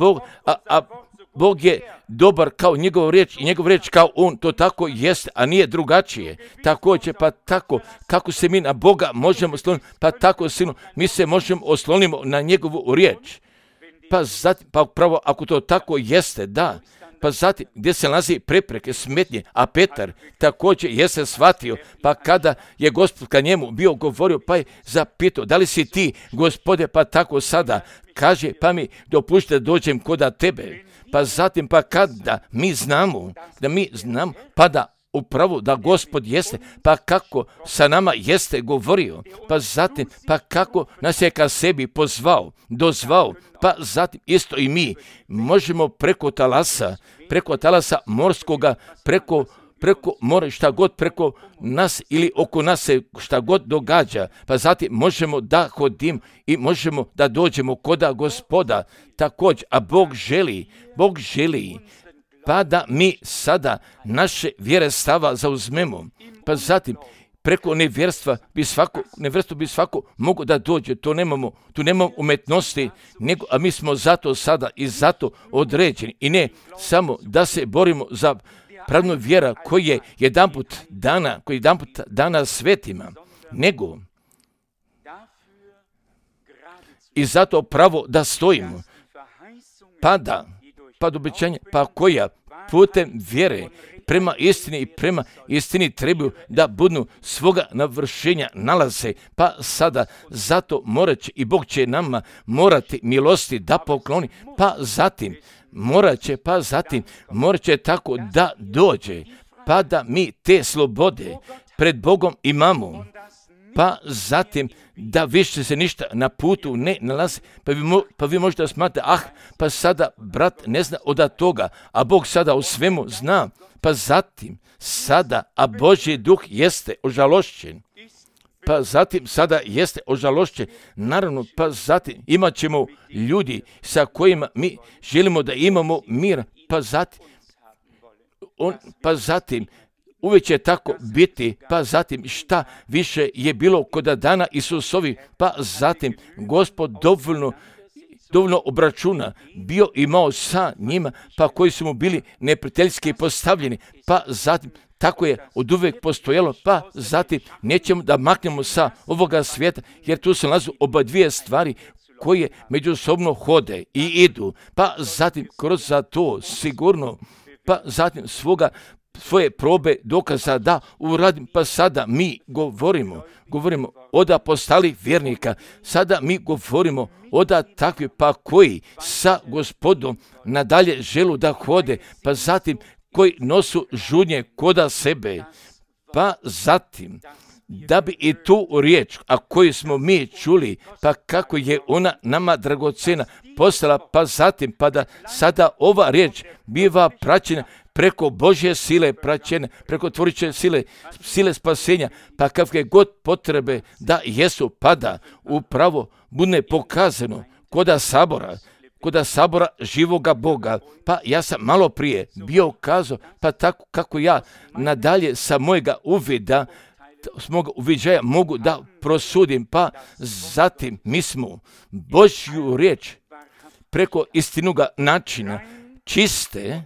A: Bog je dobar kao njegov riječ i njegov riječ kao on, to tako jest, a nije drugačije. Također, pa tako, kako se mi na Boga možemo osloniti, pa tako sinu, mi se možemo oslonimo na njegovu riječ. Pa zatim, pa upravo ako to tako jeste, da, pa zatim gdje se nalazi prepreke, smetnje, a Petar također jeste shvatio, pa kada je Gospod ka njemu bio govorio, pa je zapitao, da li si ti, Gospode, pa tako sada, kaže, pa mi dopušti da dođem koda tebe. Pa zatim, pa kada mi znamo, pa da upravo da Gospod jeste, pa kako sa nama jeste govorio, pa zatim, pa kako nas je ka sebi dozvao, pa zatim isto i mi možemo preko talasa morskoga, preko mora, šta god preko nas ili oko nas se šta god događa, pa zatim možemo da hodim i možemo da dođemo koda Gospoda također, a Bog želi, pa da mi sada naše vjere stava zauzmemo, pa zatim preko nevjerstva bi svako mogo da dođe, tu nemamo umetnosti, a mi smo zato sada i zato određeni. I ne samo da se borimo za pravnu vjera koji je jedanput dana svetima, nego i zato pravo da stojimo, pa do obećanja, pa koja putem vjere prema istini trebaju da budu svoga navršenja nalaze, pa sada zato i Bog će nama morati milosti da pokloni, pa zatim morat će tako da dođe, pa da mi te slobode pred Bogom imamo, pa zatim da više se ništa na putu ne nalazi, pa vi možete smatrati, pa sada brat ne zna od toga, a Bog sada u svemu zna, pa zatim sada, a Božji duh jeste ožalošćen, pa zatim sada jeste ožalošćen, naravno, pa zatim imat ćemo ljudi sa kojima mi želimo da imamo mir, pa zatim uvijek će tako biti, pa zatim šta više je bilo kod dana Isusovi, pa zatim Gospod dovoljno obračuna bio imao sa njima, pa koji su mu bili neprijateljski postavljeni, pa zatim tako je od uvijek postojalo, pa zatim nećemo da maknemo sa ovoga svijeta, jer tu se nalazu oba dvije stvari koje međusobno hode i idu, pa zatim kroz za to sigurno, pa zatim svoje probe dokaza da uradim, pa sada mi govorimo od apostolih vjernika, sada mi govorimo od takvi pa koji sa Gospodom nadalje želu da hode, pa zatim koji nosu žudnje koda sebe, pa zatim da bi i tu riječ, a koju smo mi čuli, pa kako je ona nama dragocena postala, pa zatim pa da sada ova riječ biva praćena preko Božje sile, praćene preko tvoriće sile spasenja, pa kakve god potrebe da jesu, pada upravo bude pokazano koda sabora živoga Boga. Pa ja sam malo prije bio kazao, pa tako kako ja nadalje sa mojega uvida, s moga uviđaja mogu da prosudim, pa zatim mi smo Božju riječ preko istinoga načina čiste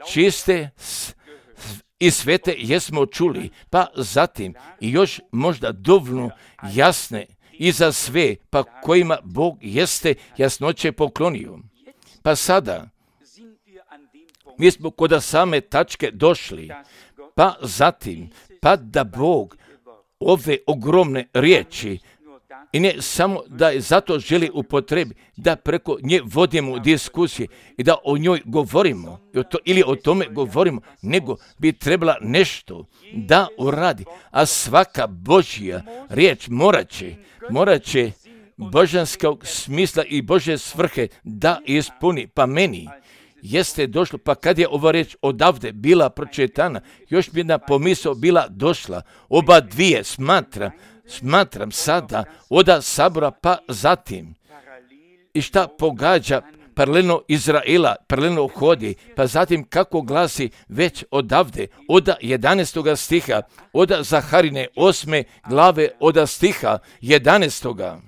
A: i svete jesmo čuli, pa zatim i još možda dovoljno jasne i za sve, pa kojima Bog jeste jasnoće poklonio. Pa sada mi smo kod same tačke došli, pa zatim pa da Bog ove ogromne riječi, i ne samo da je zato želi upotrebi da preko nje vodimo diskusije i da o njoj govorimo ili o tome govorimo, nego bi trebala nešto da uradi, a svaka Božja riječ morat će božanskog smisla i Božje svrhe da ispuni. Pa meni jeste došlo, pa kad je ova riječ odavde bila pročitana, još bi jedna pomisao bila došla, oba dvije smatram sada oda sabora, pa zatim i šta pogađa paralelno Izraela, paralelno hodi, pa zatim kako glasi već odavde, od 11. stiha, od Zaharine 8. glave, od stiha 11.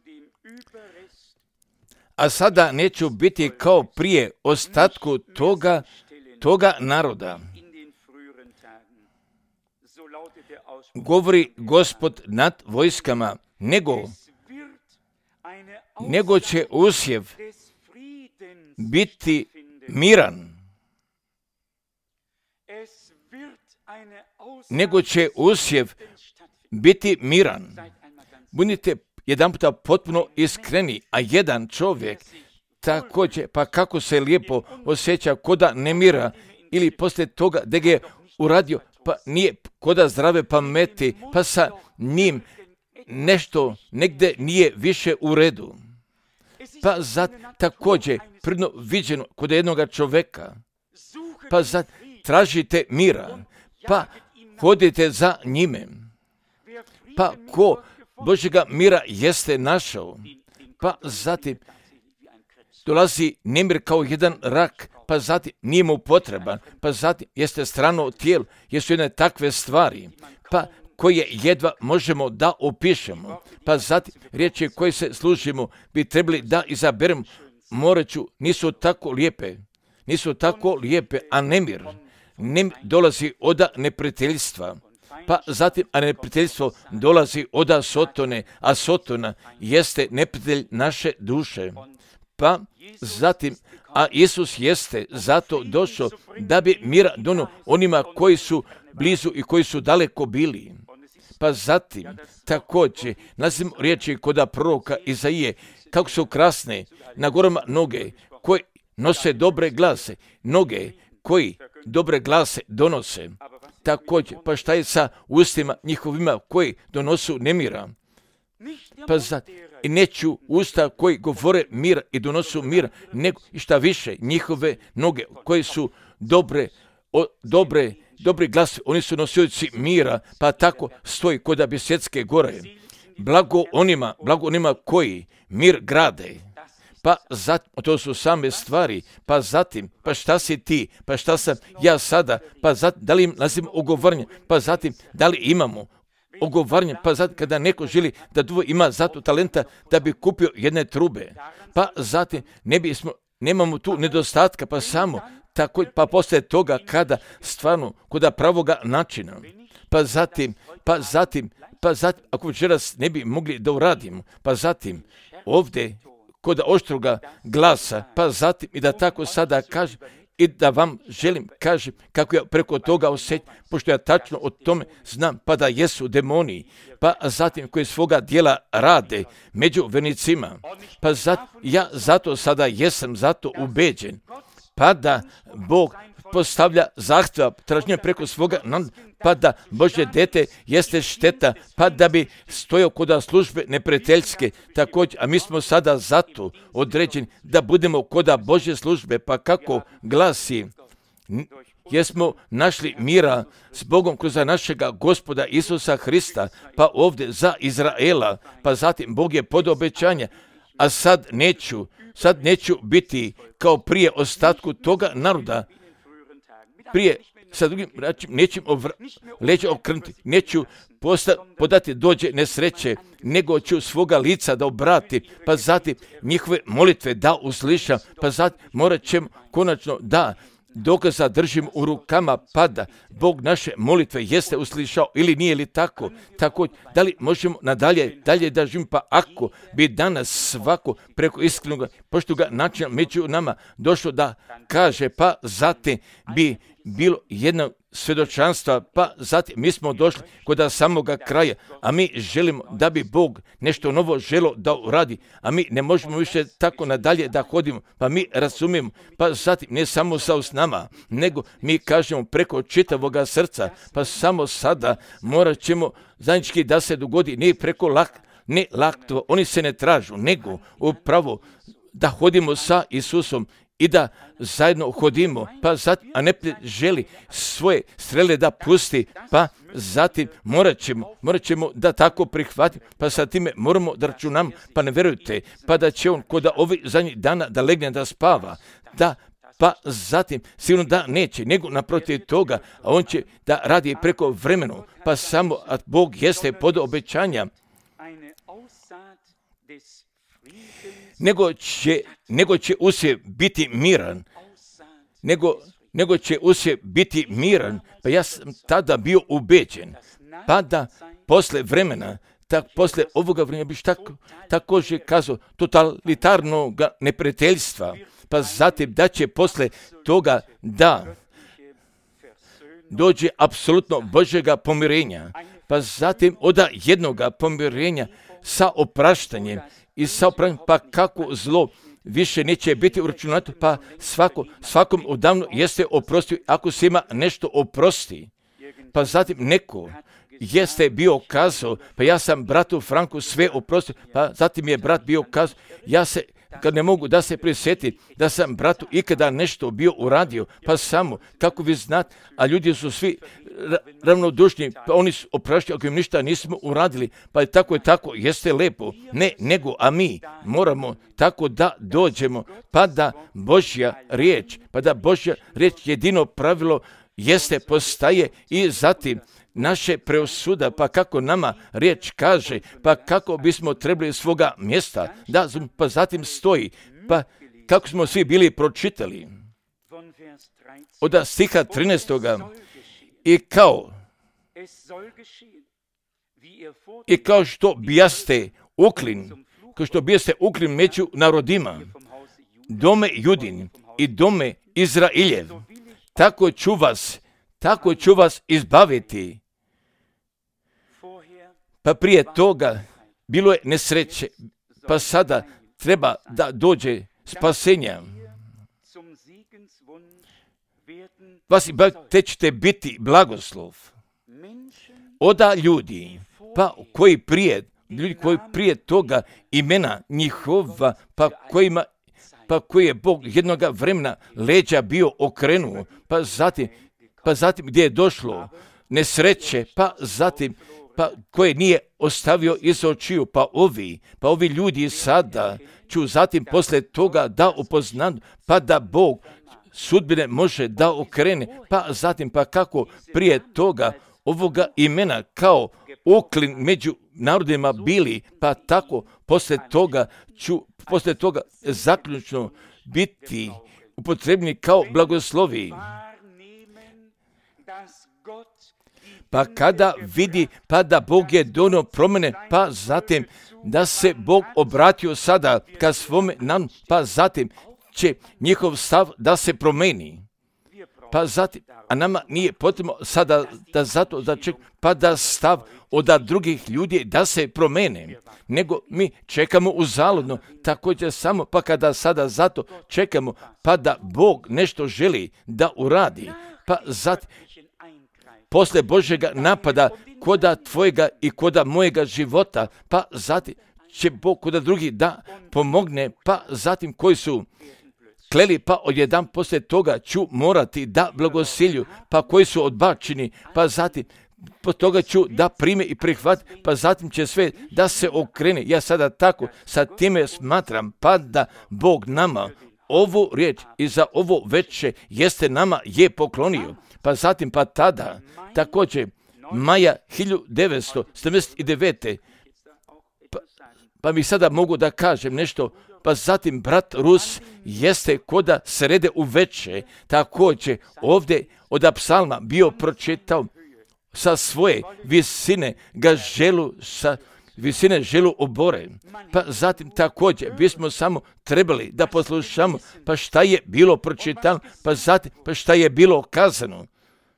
A: A sada neću biti kao prije ostatku toga naroda. Govori Gospod nad vojskama, nego će usjev biti miran. Nego će usjev biti miran. Budite jedan puta potpuno iskreni, a jedan čovjek također, pa kako se lijepo osjeća koda nemira ili poslije toga da ga je uradio, pa nije koda zdrave pameti, pa sa njim nešto negdje nije više u redu. Pa također pridno viđeno kod jednog čovjeka, pa tražite mira, pa hodite za njime. Pa ko Božjega mira jeste našao, pa zatim dolazi nemir kao jedan rak, pa zatim nije mu potreban, pa zatim jeste strano tijelo, jesu jedne takve stvari, pa koje jedva možemo da opišemo, pa zatim riječi koje se služimo bi trebali da izaberemo, moreću, nisu tako lijepe, a nemir dolazi od neprijateljstva, pa zatim, a neprijateljstvo dolazi od Sotone, a Sotona jeste neprijatelj naše duše, pa zatim, a Isus jeste zato došao da bi mira donio onima koji su blizu i koji su daleko bili. Pa zatim, također, nalazimo riječi kod proroka Izaije, kako su krasne na gorama noge, koji nose dobre glase, noge koji dobre glase donose. Također, pa šta je sa ustima njihovima koji donosu nemira? Pa zatim, i neću usta koji govore mira i donosu mira, nego i šta više njihove noge koje su dobri glas, oni su nosioci mira, pa tako stoji kod Bisjetske gore. Blago onima koji mir grade. Pa zatim, to su same stvari, pa zatim, pa šta si ti, pa šta sam ja sada, pa zatim, da li im nazivamo ogovaranje, pa zatim, da li imamo ogovaranje, pa zatim, kada neko želi da ima zato talenta da bi kupio jedne trube, pa zatim, nemamo tu nedostatka, pa samo tako, pa poslije toga kada stvarno kod pravoga načina, pa zatim, ako večeras ne bi mogli da uradimo, pa zatim, ovdje kod oštroga glasa, pa zatim i da tako sada kažem i da vam želim kažem kako ja preko toga osjećam, pošto ja tačno o tome znam, pa da jesu demoni, pa zatim koji svoga dijela rade među vernicima, pa zatim ja zato sada jesam zato ubeđen, pa da Bog postavlja zahtjeva tražnje preko svoga, pa da Božje dete jeste šteta, pa da bi stojao kod službe neprijateljske također, a mi smo sada zato određeni da budemo kod Božje službe, pa kako glasi, jesmo našli mira s Bogom kroz našega Gospoda Isusa Hrista, pa ovdje za Izraela, pa zatim Bog je pod obećanje, a sad neću biti kao prije ostatku toga naroda, prije, sa drugim račim, neću leđa okrenuti, neću podati dođe nesreće, nego ću svoga lica da obrati, pa zatim njihove molitve da uslišam, pa zatim morat ćemo konačno da dokaza držim u rukama, pa da Bog naše molitve jeste uslišao ili nije li tako? Tako, da li možemo dalje da živimo, pa ako bi danas svako preko iskrenog poštoga načina među nama došlo da kaže, pa zatim bi bilo jedno svjedočanstva, pa zatim mi smo došli kod samoga kraja, a mi želimo da bi Bog nešto novo želo da uradi, a mi ne možemo više tako nadalje da hodimo, pa mi razumijemo, pa zatim ne samo sa usnama, nego mi kažemo preko čitavoga srca, pa samo sada morat ćemo zajednički da se dogodi, ne preko lakto, oni se ne tražu, nego upravo da hodimo sa Isusom i da zajedno hodimo, pa zatim, a ne želi svoje strele da pusti, pa zatim morat ćemo da tako prihvatimo, pa sa time moramo da računamo, pa ne verujte, pa da će on kod ovih zadnjih dana da legne da spava, da pa zatim sigurno da neće, nego naprotiv toga, a on će da radi preko vremenu, pa samo a Bog jeste pod obećanja, nego će usjev biti miran, nego će usjev biti miran, pa ja sam tada bio ubeđen, pa da posle vremena, posle ovoga vremena biš također kazao totalitarnog neprijateljstva, pa zatim da će posle toga da dođe apsolutno Božjega pomirenja, pa zatim od jednoga pomirenja sa opraštanjem i sa opraštanjem, pa kako zlo više neće biti uračunato, pa svakom odavno jeste oprostio, ako se ima nešto oprosti, pa zatim neko jeste bio kazao, pa ja sam bratu Franku sve oprostio, pa zatim je brat bio kazao, kad ne mogu da se prisjeti da sam bratu ikada nešto bio uradio, pa samo, kako vi znate, a ljudi su svi ravnodušni, pa oni su oprašteni ako im ništa nismo uradili, pa je tako, jeste lepo. Ne, nego, a mi moramo tako da dođemo, pa da Božja riječ jedino pravilo jeste, postaje i zatim naše preosuda, pa kako nama riječ kaže, pa kako bismo trebali svoga mjesta, da, pa zatim stoji, pa kako smo svi bili pročitali od stiha 13. I kao što bijaste uklin među narodima, dome Judin i dome Izrailjev, tako ću vas izbaviti. Pa prije toga bilo je nesreće, pa sada treba da dođe spasenja. Vas te ćete biti blagoslov. Oda ljudi, pa koji prije toga imena njihova, pa koji je Bog jednoga vremena leđa bio okrenuo, pa zatim gdje je došlo nesreće, pa koje nije ostavio iz očiju, pa ovi ljudi sada ću zatim poslije toga da upoznanu, pa da Bog sudbine može da okrene, pa zatim pa kako prije toga ovoga imena kao uklin među narodima bili, pa tako poslije toga zaključno biti upotrebni kao blagoslovi. Pa kada vidi, pa da Bog je donio promjene, pa zatim da se Bog obratio sada ka svome nam, pa zatim će njihov stav da se promeni. Pa zatim, a nama nije potrebno sada da zato da pa da stav od drugih ljudi da se promene, nego mi čekamo uzaludno, također samo pa kada sada zato čekamo, pa da Bog nešto želi da uradi, pa zatim posle Božjega napada koda tvojega i koda mojega života, pa zatim će Bog koda drugi da pomogne, pa zatim koji su kleli, pa odjedan poslije toga ću morati da blagosilju, pa koji su odbačeni, pa zatim po toga ću da prime i prihvati, pa zatim će sve da se okrene. Ja sada tako sa time smatram, pa da Bog nama ovu riječ i za ovo veće jeste nama je poklonio. Pa zatim pa tada također maja 1979. Pa mi sada mogu da kažem nešto, pa zatim brat Rus jeste koda srede u veče, također ovdje od psalma bio pročitao sa svoje visine visine želu obore. Pa zatim također bismo samo trebali da poslušamo pa šta je bilo pročitano, pa zatim pa šta je bilo kazano.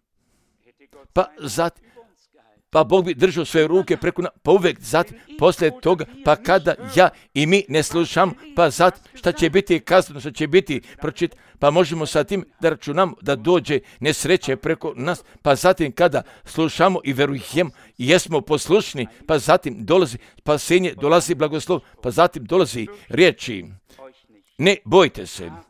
A: Pa Bog bi držao svoje ruke preko pa uvijek zatim poslije toga, pa kada ja i mi ne slušamo, pa zatim šta će biti kazano, šta će biti pročitano, pa možemo sa tim da računamo da dođe nesreće preko nas, pa zatim kada slušamo i verujemo i jesmo poslušni, pa zatim dolazi spasenje, dolazi blagoslov, pa zatim dolazi riječi. Ne bojte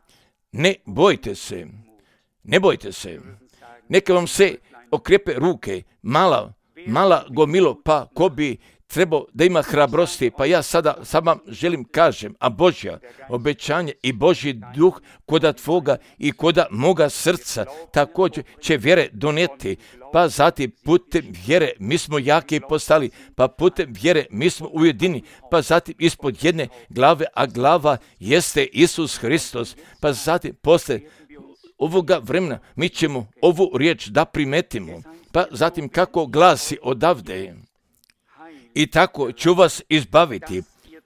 A: se, neka vam se okrepe ruke, mala gomilo, pa ko bi trebao da ima hrabrosti, pa ja sada vam želim kažem, a Božja obećanje i Božji duh koda tvoga i koda moga srca također će vjere donijeti, pa zatim putem vjere mi smo jaki postali, pa putem vjere mi smo ujedini, pa zatim ispod jedne glave, a glava jeste Isus Hristos, pa zatim poslije ovoga vremena mi ćemo ovu riječ da primetimo, pa zatim kako glasi odavde, i tako ću vas izbaviti,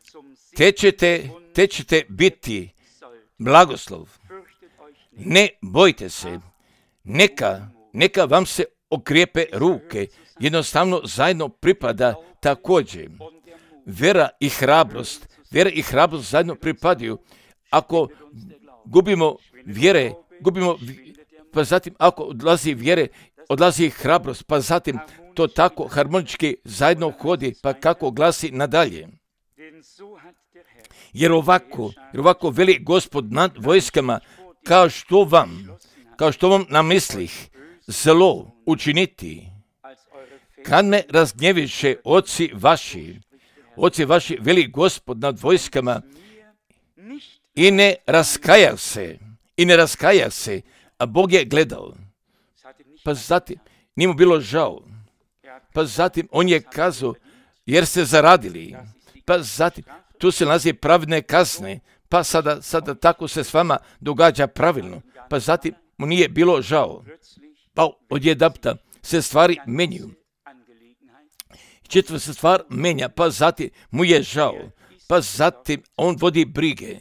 A: te ćete biti blagoslov. Ne bojte se, neka vam se okrijepe ruke, jednostavno zajedno pripada također. Vjera i hrabrost zajedno pripadaju. Ako gubimo vjere, pa zatim ako odlazi vjere, odlazi hrabrost, pa zatim to tako harmonički zajedno hodi, pa kako glasi nadalje. jer ovako veli Gospod nad vojskama, kao što vam namislih zlo učiniti, kad me razgnjeviše oci vaši, veli Gospod nad vojskama, i ne raskajah se, a Bog je gledao. Pa zatim, nije mu bilo žao. Pa zatim, on je kazao, jer ste zaradili. Pa zatim, tu se nalazi pravedne kazne, pa sada tako se s vama događa pravilno. Pa zatim, mu nije bilo žao. Pa odjedapta se stvari menjaju. Četvrta se stvar menja, pa zatim mu je žao. Pa zatim, on vodi brige.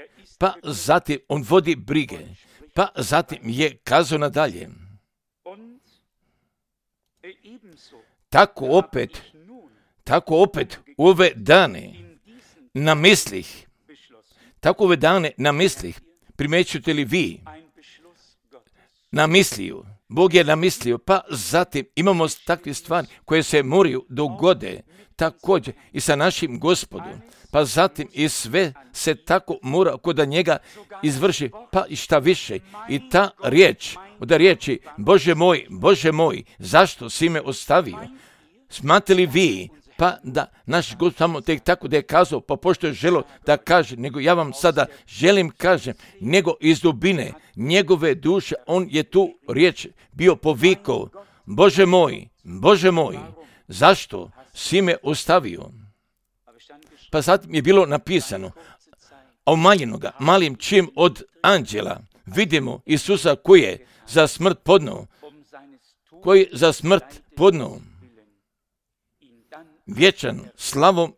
A: Pa zatim je kazao nadalje. Tako opet ove dane na mislih, primećujete li vi, Bog je namislio, pa zatim imamo takve stvari koje se moraju dogode, također i sa našim Gospodom, pa zatim i sve se tako mora kod njega izvrši, pa i šta više, i ta riječ, od riječi, Bože moj, zašto si me ostavio? Smatrate li vi, pa da naš Gospod samo tek tako da je kazao, pa pošto je želo da kaže, nego ja vam sada želim kažem, nego iz dubine njegove duše, on je tu riječ bio povikao, Bože moj, zašto si me ostavio? Pa zatim je bilo napisano, a umanjenoga, malim čim od anđela, vidimo Isusa koji je za smrt podno, vječan slavom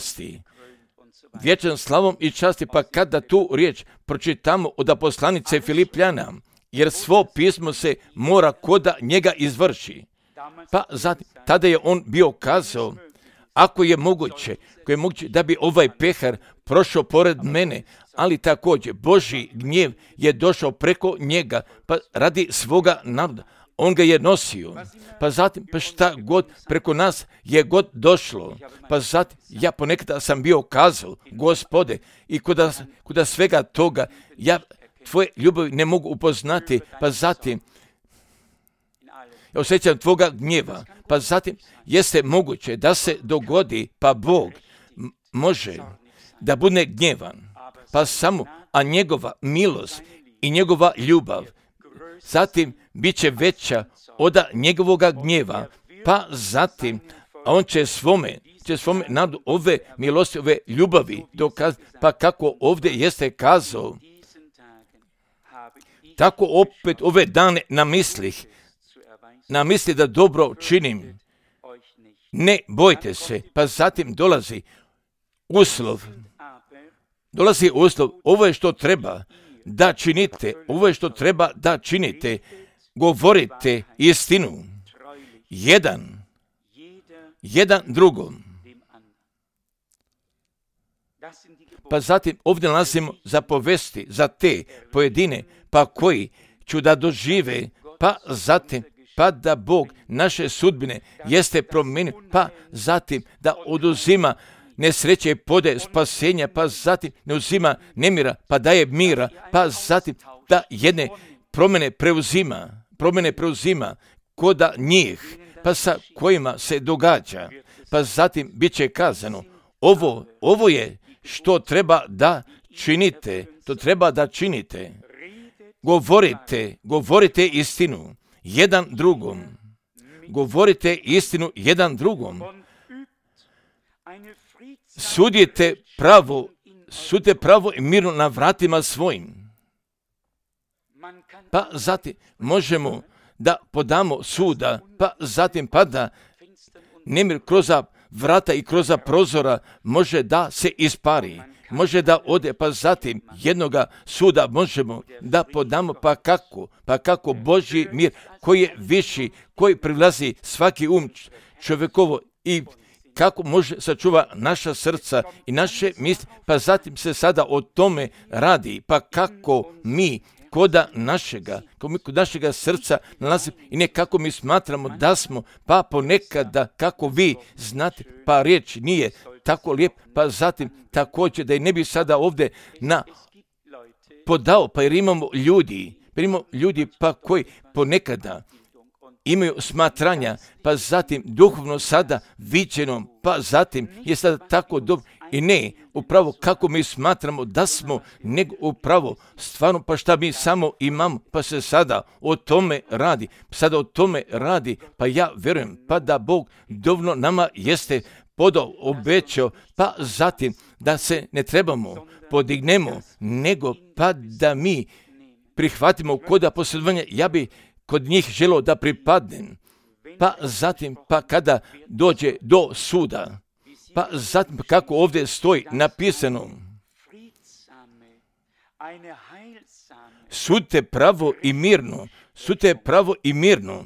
A: i časti, pa kada tu riječ pročitamo od poslanice Filipljana, jer svo pismo se mora koda njega izvrši. Pa zatim, tada je on bio kazao, ako je moguće da bi ovaj pehar prošao pored mene, ali također Božji gnjev je došao preko njega, pa radi svoga naroda. On ga je nosio, pa zatim, pa šta god preko nas je god došlo, pa zatim, ja ponekad sam bio kazao, Gospode, i kod svega toga, ja tvoje ljubavi ne mogu upoznati, pa zatim, ja osjećam tvoga gnjeva, pa zatim, jeste moguće da se dogodi, pa Bog može da bude gnjevan, pa samo, a njegova milost i njegova ljubav, zatim, bit će veća od njegovoga gnjeva, pa zatim, a on će svome narodu ove milosti, ove ljubavi dokazati, pa kako ovdje jeste kazao, tako opet ove dane na misli da dobro činim, ne bojte se, pa zatim dolazi uslov, ovo je što treba da činite, govorite istinu, jedan drugom. Pa zatim ovdje nalazimo zapovesti za te pojedine, pa koji ću da dožive, pa zatim, pa da Bog naše sudbine jeste promijenio, pa zatim da oduzima nesreće i pode spasenja, pa zatim ne uzima nemira, pa daje mira, pa zatim da jedne promjene preuzima koda njih, pa sa kojima se događa, pa zatim bit će kazano, ovo je što treba da činite, govorite istinu jedan drugom, sudite pravo i mirno na vratima svojim. Pa zatim možemo da podamo suda, pa zatim pada nemir kroz vrata i kroz prozora može da se ispari, može da ode, pa zatim jednoga suda možemo da podamo, pa kako Božji mir koji je viši, koji prilazi svaki čovjekovo i kako može sačuva naša srca i naše misli, pa zatim se sada o tome radi, pa kako mi kod našega srca nalazimo i ne kako mi smatramo da smo, pa ponekada kako vi znate, pa riječ nije tako lijep, pa zatim također da je ne bi sada ovdje podao, pa jer imamo ljudi pa koji ponekada imaju smatranja, pa zatim duhovno sada viđeno, pa zatim je sada tako dobro i ne upravo kako mi smatramo da smo, nego upravo stvarno pa šta mi samo imamo, pa se sada o tome radi, pa ja vjerujem pa da Bog dovoljno nama jeste podao, obećao, pa zatim da se ne trebamo podignemo, nego pa da mi prihvatimo koda posjedovanja, ja bi kod njih želio da pripadnem, pa zatim pa kada dođe do suda, pa zatim kako ovdje stoji napisano, sudite pravo i mirno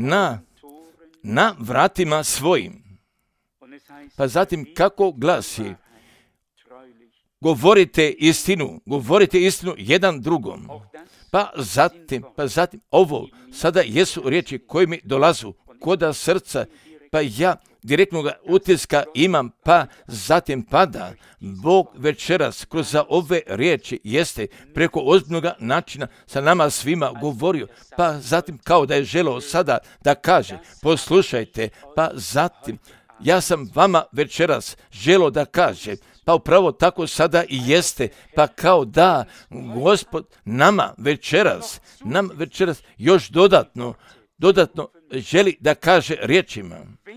A: na vratima svojim. Pa zatim kako glasi, govorite istinu jedan drugom. Pa zatim ovo sada jesu riječi koje mi dolazu koda srca, pa ja direktnog utiska imam, pa zatim pada Bog večeras kroz ove riječi jeste preko ozbiljnog načina sa nama svima govorio, pa zatim kao da je želeo sada da kaže, poslušajte, pa zatim ja sam vama večeras želeo da kaže, pa upravo tako sada i jeste, pa kao da Gospod nama večeras još dodatno želi da kaže riječima.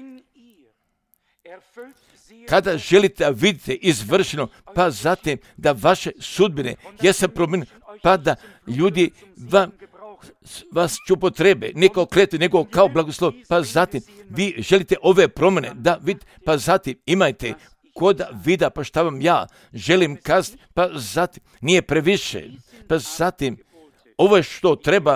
A: Kada želite da vidite izvršeno, pa zatim da vaše sudbine jesu promijenjene, pa da ljudi vas ću potrebe, ne kao kletve, nego kao blagoslov, pa zatim vi želite ove promjene da vidite, pa zatim imajte kod vida, pa šta vam ja želim kazati, pa zatim nije previše, pa zatim ovo je što treba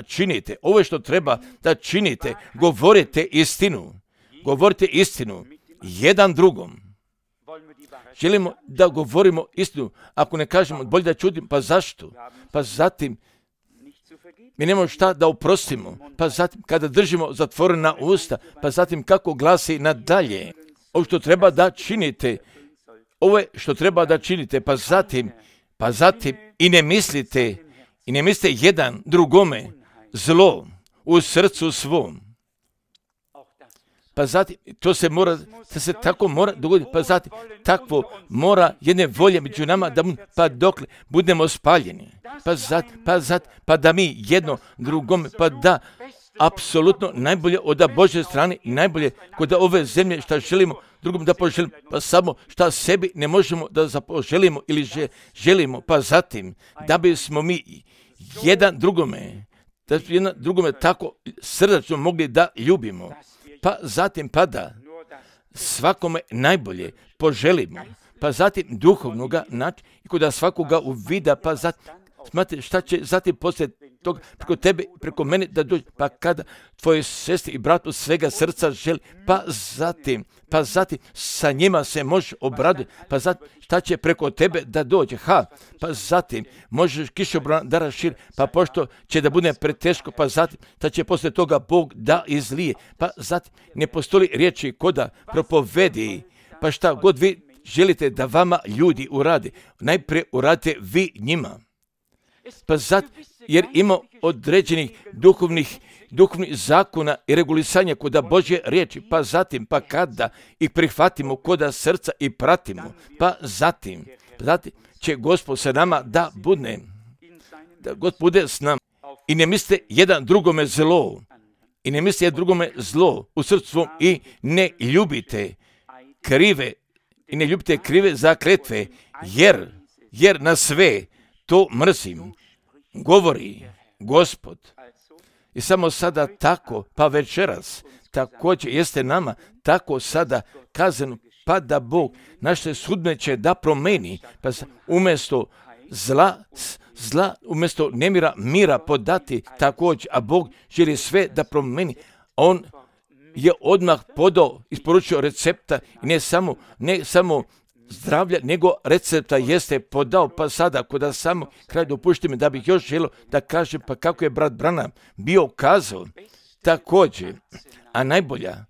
A: da činite, govorite istinu jedan drugom. Želimo da govorimo istinu, ako ne kažemo bolje da čutim, pa zašto? Pa zatim mi nemamo šta da oprostimo, pa zatim kada držimo zatvorena usta, pa zatim kako glasi nadalje, ovo što treba da činite, pa zatim i ne mislite jedan drugome zlo u srcu svom. Pa zatim, to se tako mora dogoditi, pa zatim, takvo mora jedne volje među nama, pa dokle budemo spaljeni, pa da mi jedno drugome, pa da apsolutno najbolje od Božje strane, najbolje kod ove zemlje šta želimo drugom da poželimo, pa samo šta sebi ne možemo da poželimo ili želimo, pa zatim da bismo mi jedan drugome tako srdačno mogli da ljubimo, pa zatim pa da svakome najbolje poželimo, pa zatim duhovnoga načina i kod svakoga uvida, pa zatim smate šta će zatim poslije toga preko tebe, preko mene da dođe, pa kada tvoje sestri i bratu svega srca želi, pa zatim sa njima se može obraditi, pa zatim šta će preko tebe da dođe, pa zatim možeš kišobran da raširi, pa pošto će da bude preteško, pa zatim šta će poslije toga Bog da izlije, pa zatim ne postoji riječi koda propovedi, pa šta god vi želite da vama ljudi urade, najprije uradite vi njima. Pa zatim, jer ima određenih duhovnih zakona i regulisanja koda Božje riječi, pa zatim, pa kada ih prihvatimo koda srca i pratimo, pa zatim će Gospod sa nama da Gospod bude s nama. I ne mislite jedan drugome zlo u srcu svom i ne ljubite krive zakletve, jer na sve to mrzim, govori Gospod. I samo sada tako, pa večeras, također jeste nama tako sada kazano, pa da Bog naše sudbine će da promeni, pa umjesto zla, umjesto nemira, mira podati također, a Bog želi sve da promeni. On je odmah isporučio recepta i ne samo zdravlja, nego recepta jeste podao, pa sada, koda samo kraj dopušti mi da bih još želio da kažem, pa kako je brat Branham bio kazao, također, a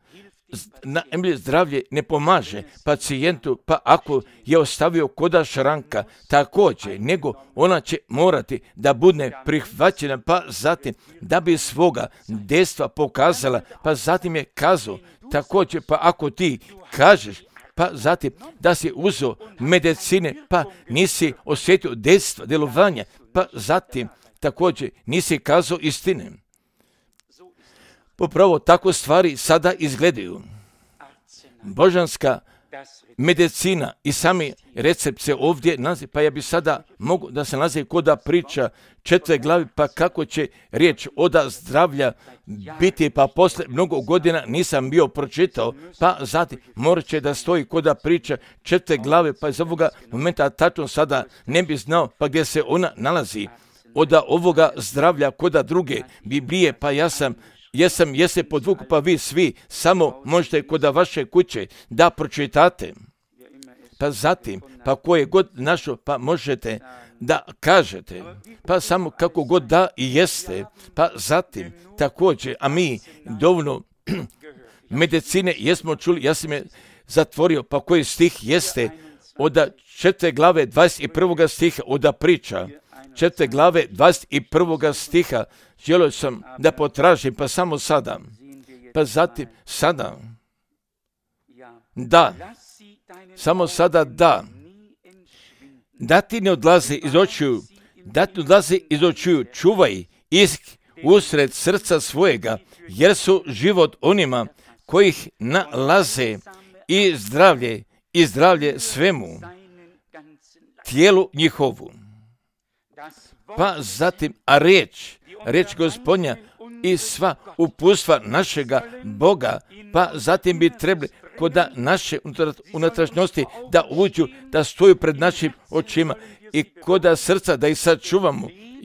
A: zdravlje ne pomaže pacijentu, pa ako je ostavio koda šranka, također, nego ona će morati da bude prihvaćena, pa zatim da bi svoga dejstva pokazala, pa zatim je kazao, također, pa ako ti kažeš, pa zatim da si uzeo medicine, pa nisi osjetio dejstva, djelovanja, pa zatim također nisi kazao istine. Upravo tako stvari sada izgledaju. Božanska medicina i sami recept se ovdje nalazi, pa ja bi sada mogu da se nalazi koda priča 4. glavi, pa kako će riječ oda zdravlja biti, pa posle mnogo godina nisam bio pročitao, pa zatim morat će da stoji koda priča 4. glave, pa iz ovoga momenta tačno sada ne bi znao, pa gdje se ona nalazi, oda ovoga zdravlja koda druge Biblije, pa jeste podvuku, pa vi svi samo možete kod vaše kuće da pročitate. Pa zatim, pa koje god našo, pa možete da kažete, pa samo kako god da i jeste, pa zatim također, a mi dovoljno medicine jesmo čuli, ja sam je zatvorio, pa koji stih jeste od 4. glave 21. stiha, od priča 4. glave 21. stiha, želio sam da potražim, pa samo sada, pa zatim sada, da, samo sada da ti ne odlazi iz očiju, čuvaj ih usred srca svojega, jer su život onima kojih nalaze i zdravlje svemu tijelu njihovu. Pa zatim, a riječ Gospodnja i sva upustva našega Boga, pa zatim bi trebali koda naše unutrašnjosti da uđu, da stoju pred našim očima i koda srca da ih sačuvamo,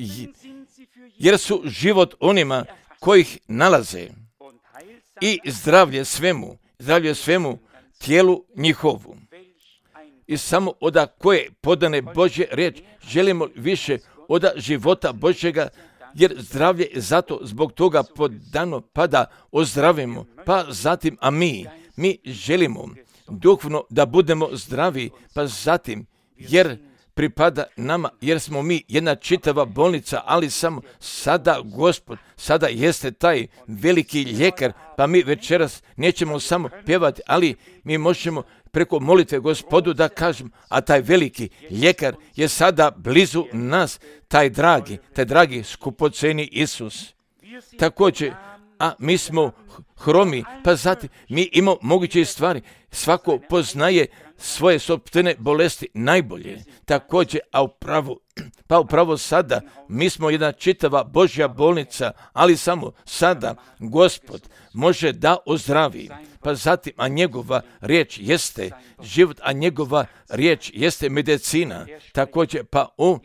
A: jer su život onima kojih nalaze i zdravlje svemu tijelu njihovu. I samo oda koje podane Božje riječ želimo više od života Božjega, jer zdravlje je zato zbog toga podano, pa da ozdravimo, pa zatim, a mi želimo duhovno da budemo zdravi, pa zatim, jer pripada nama, jer smo mi jedna čitava bolnica, ali samo sada Gospod, sada jeste taj veliki ljekar, pa mi večeras nećemo samo pjevati, ali mi možemo preko molitve Gospodu da kažem, a taj veliki ljekar je sada blizu nas, taj dragi skupoceni Isus. Također, a mi smo hromi, pa zatim mi imamo moguće stvari, svako poznaje svoje sopstvene bolesti najbolje. Također, a upravo sada mi smo jedna čitava Božja bolnica, ali samo sada Gospod može da ozdravi. Pa zatim, a njegova riječ jeste život, a njegova riječ jeste medicina. Također, pa on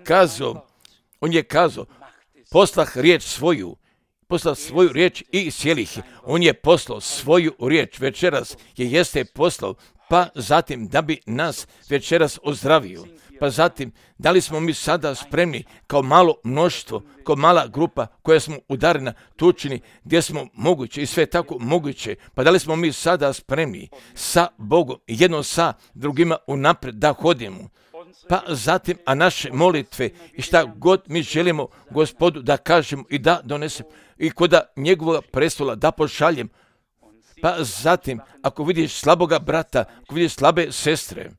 A: je kazao, poslah svoju riječ i iscijelih. On je poslao svoju riječ, večeras jeste poslao, pa zatim da bi nas večeras ozdravio. Pa zatim, da li smo mi sada spremni kao malo mnoštvo, kao mala grupa koja smo udarena, tučeni, gdje smo moguće i sve tako moguće, pa da li smo mi sada spremni sa Bogom, jedno sa drugima unaprijed da hodimo. Pa zatim, a naše molitve i šta god mi želimo Gospodu da kažemo i da donesemo i koda njegovog prestola da pošaljem. Pa zatim, ako vidiš slaboga brata, ako vidiš slabe sestre,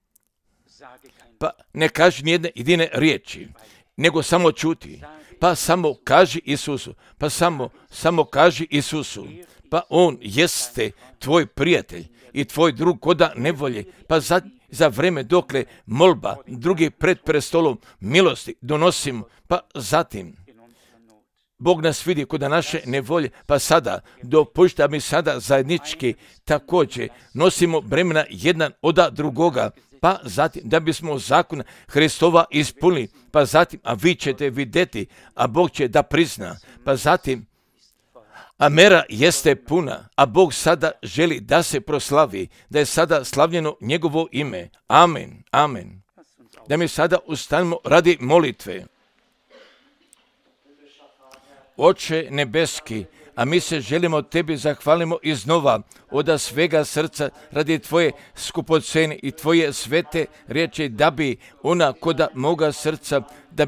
A: pa ne kaži nijedne jedine riječi, nego samo čuti. Pa samo kaži Isusu, pa samo kaži Isusu. Pa on jeste tvoj prijatelj i tvoj drug koda nevolje. Pa za vreme dokle molba drugi pred prestolom milosti donosimo, pa zatim Bog nas vidi kod naše nevolje, pa sada dopušta mi sada zajednički također nosimo bremena jedan od drugoga, pa zatim da bismo zakon Hristova ispunili, pa zatim, a vi ćete vidjeti, a Bog će da prizna, pa zatim, a mera jeste puna, a Bog sada želi da se proslavi, da je sada slavljeno njegovo ime. Amen, amen. Da mi sada ustanemo radi molitve. Oče nebeski, a mi se želimo tebi zahvalimo iznova od svega srca radi tvoje skupocene i tvoje svete riječi, da bi ona kod moga srca,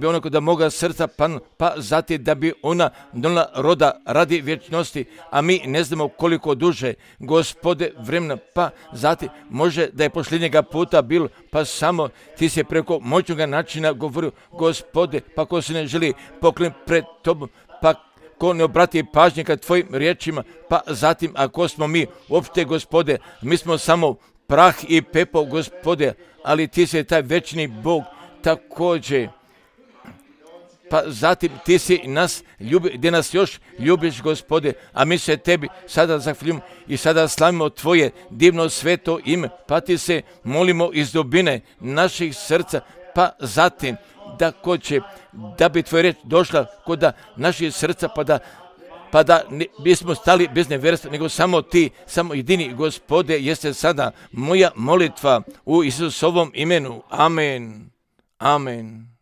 A: pa zatim da bi ona donijela roda radi vječnosti, a mi ne znamo koliko duže, Gospode, vremena, pa zatim može da je posljednjega puta bilo, pa samo ti se preko moćnoga načina govorio, Gospode, pa ko se ne želi pokrenuti pred tobom, pa ko ne obrati pažnje ka tvojim riječima, pa zatim ako smo mi uopšte, Gospode, mi smo samo prah i pepo, Gospode, ali ti si taj večni Bog također. Pa zatim ti si nas ljubi, gdje nas još ljubiš, Gospode, a mi se tebi sada zahvaljujemo i sada slavimo tvoje divno sveto ime, pa ti se molimo iz dubine naših srca, pa zatim da bi tvoja riječ došla kod naših srca, pa da ne bismo stali bez nevjerstva, nego samo ti, samo jedini, Gospode, jeste sada moja molitva u Isusovom imenu. Amen. Amen.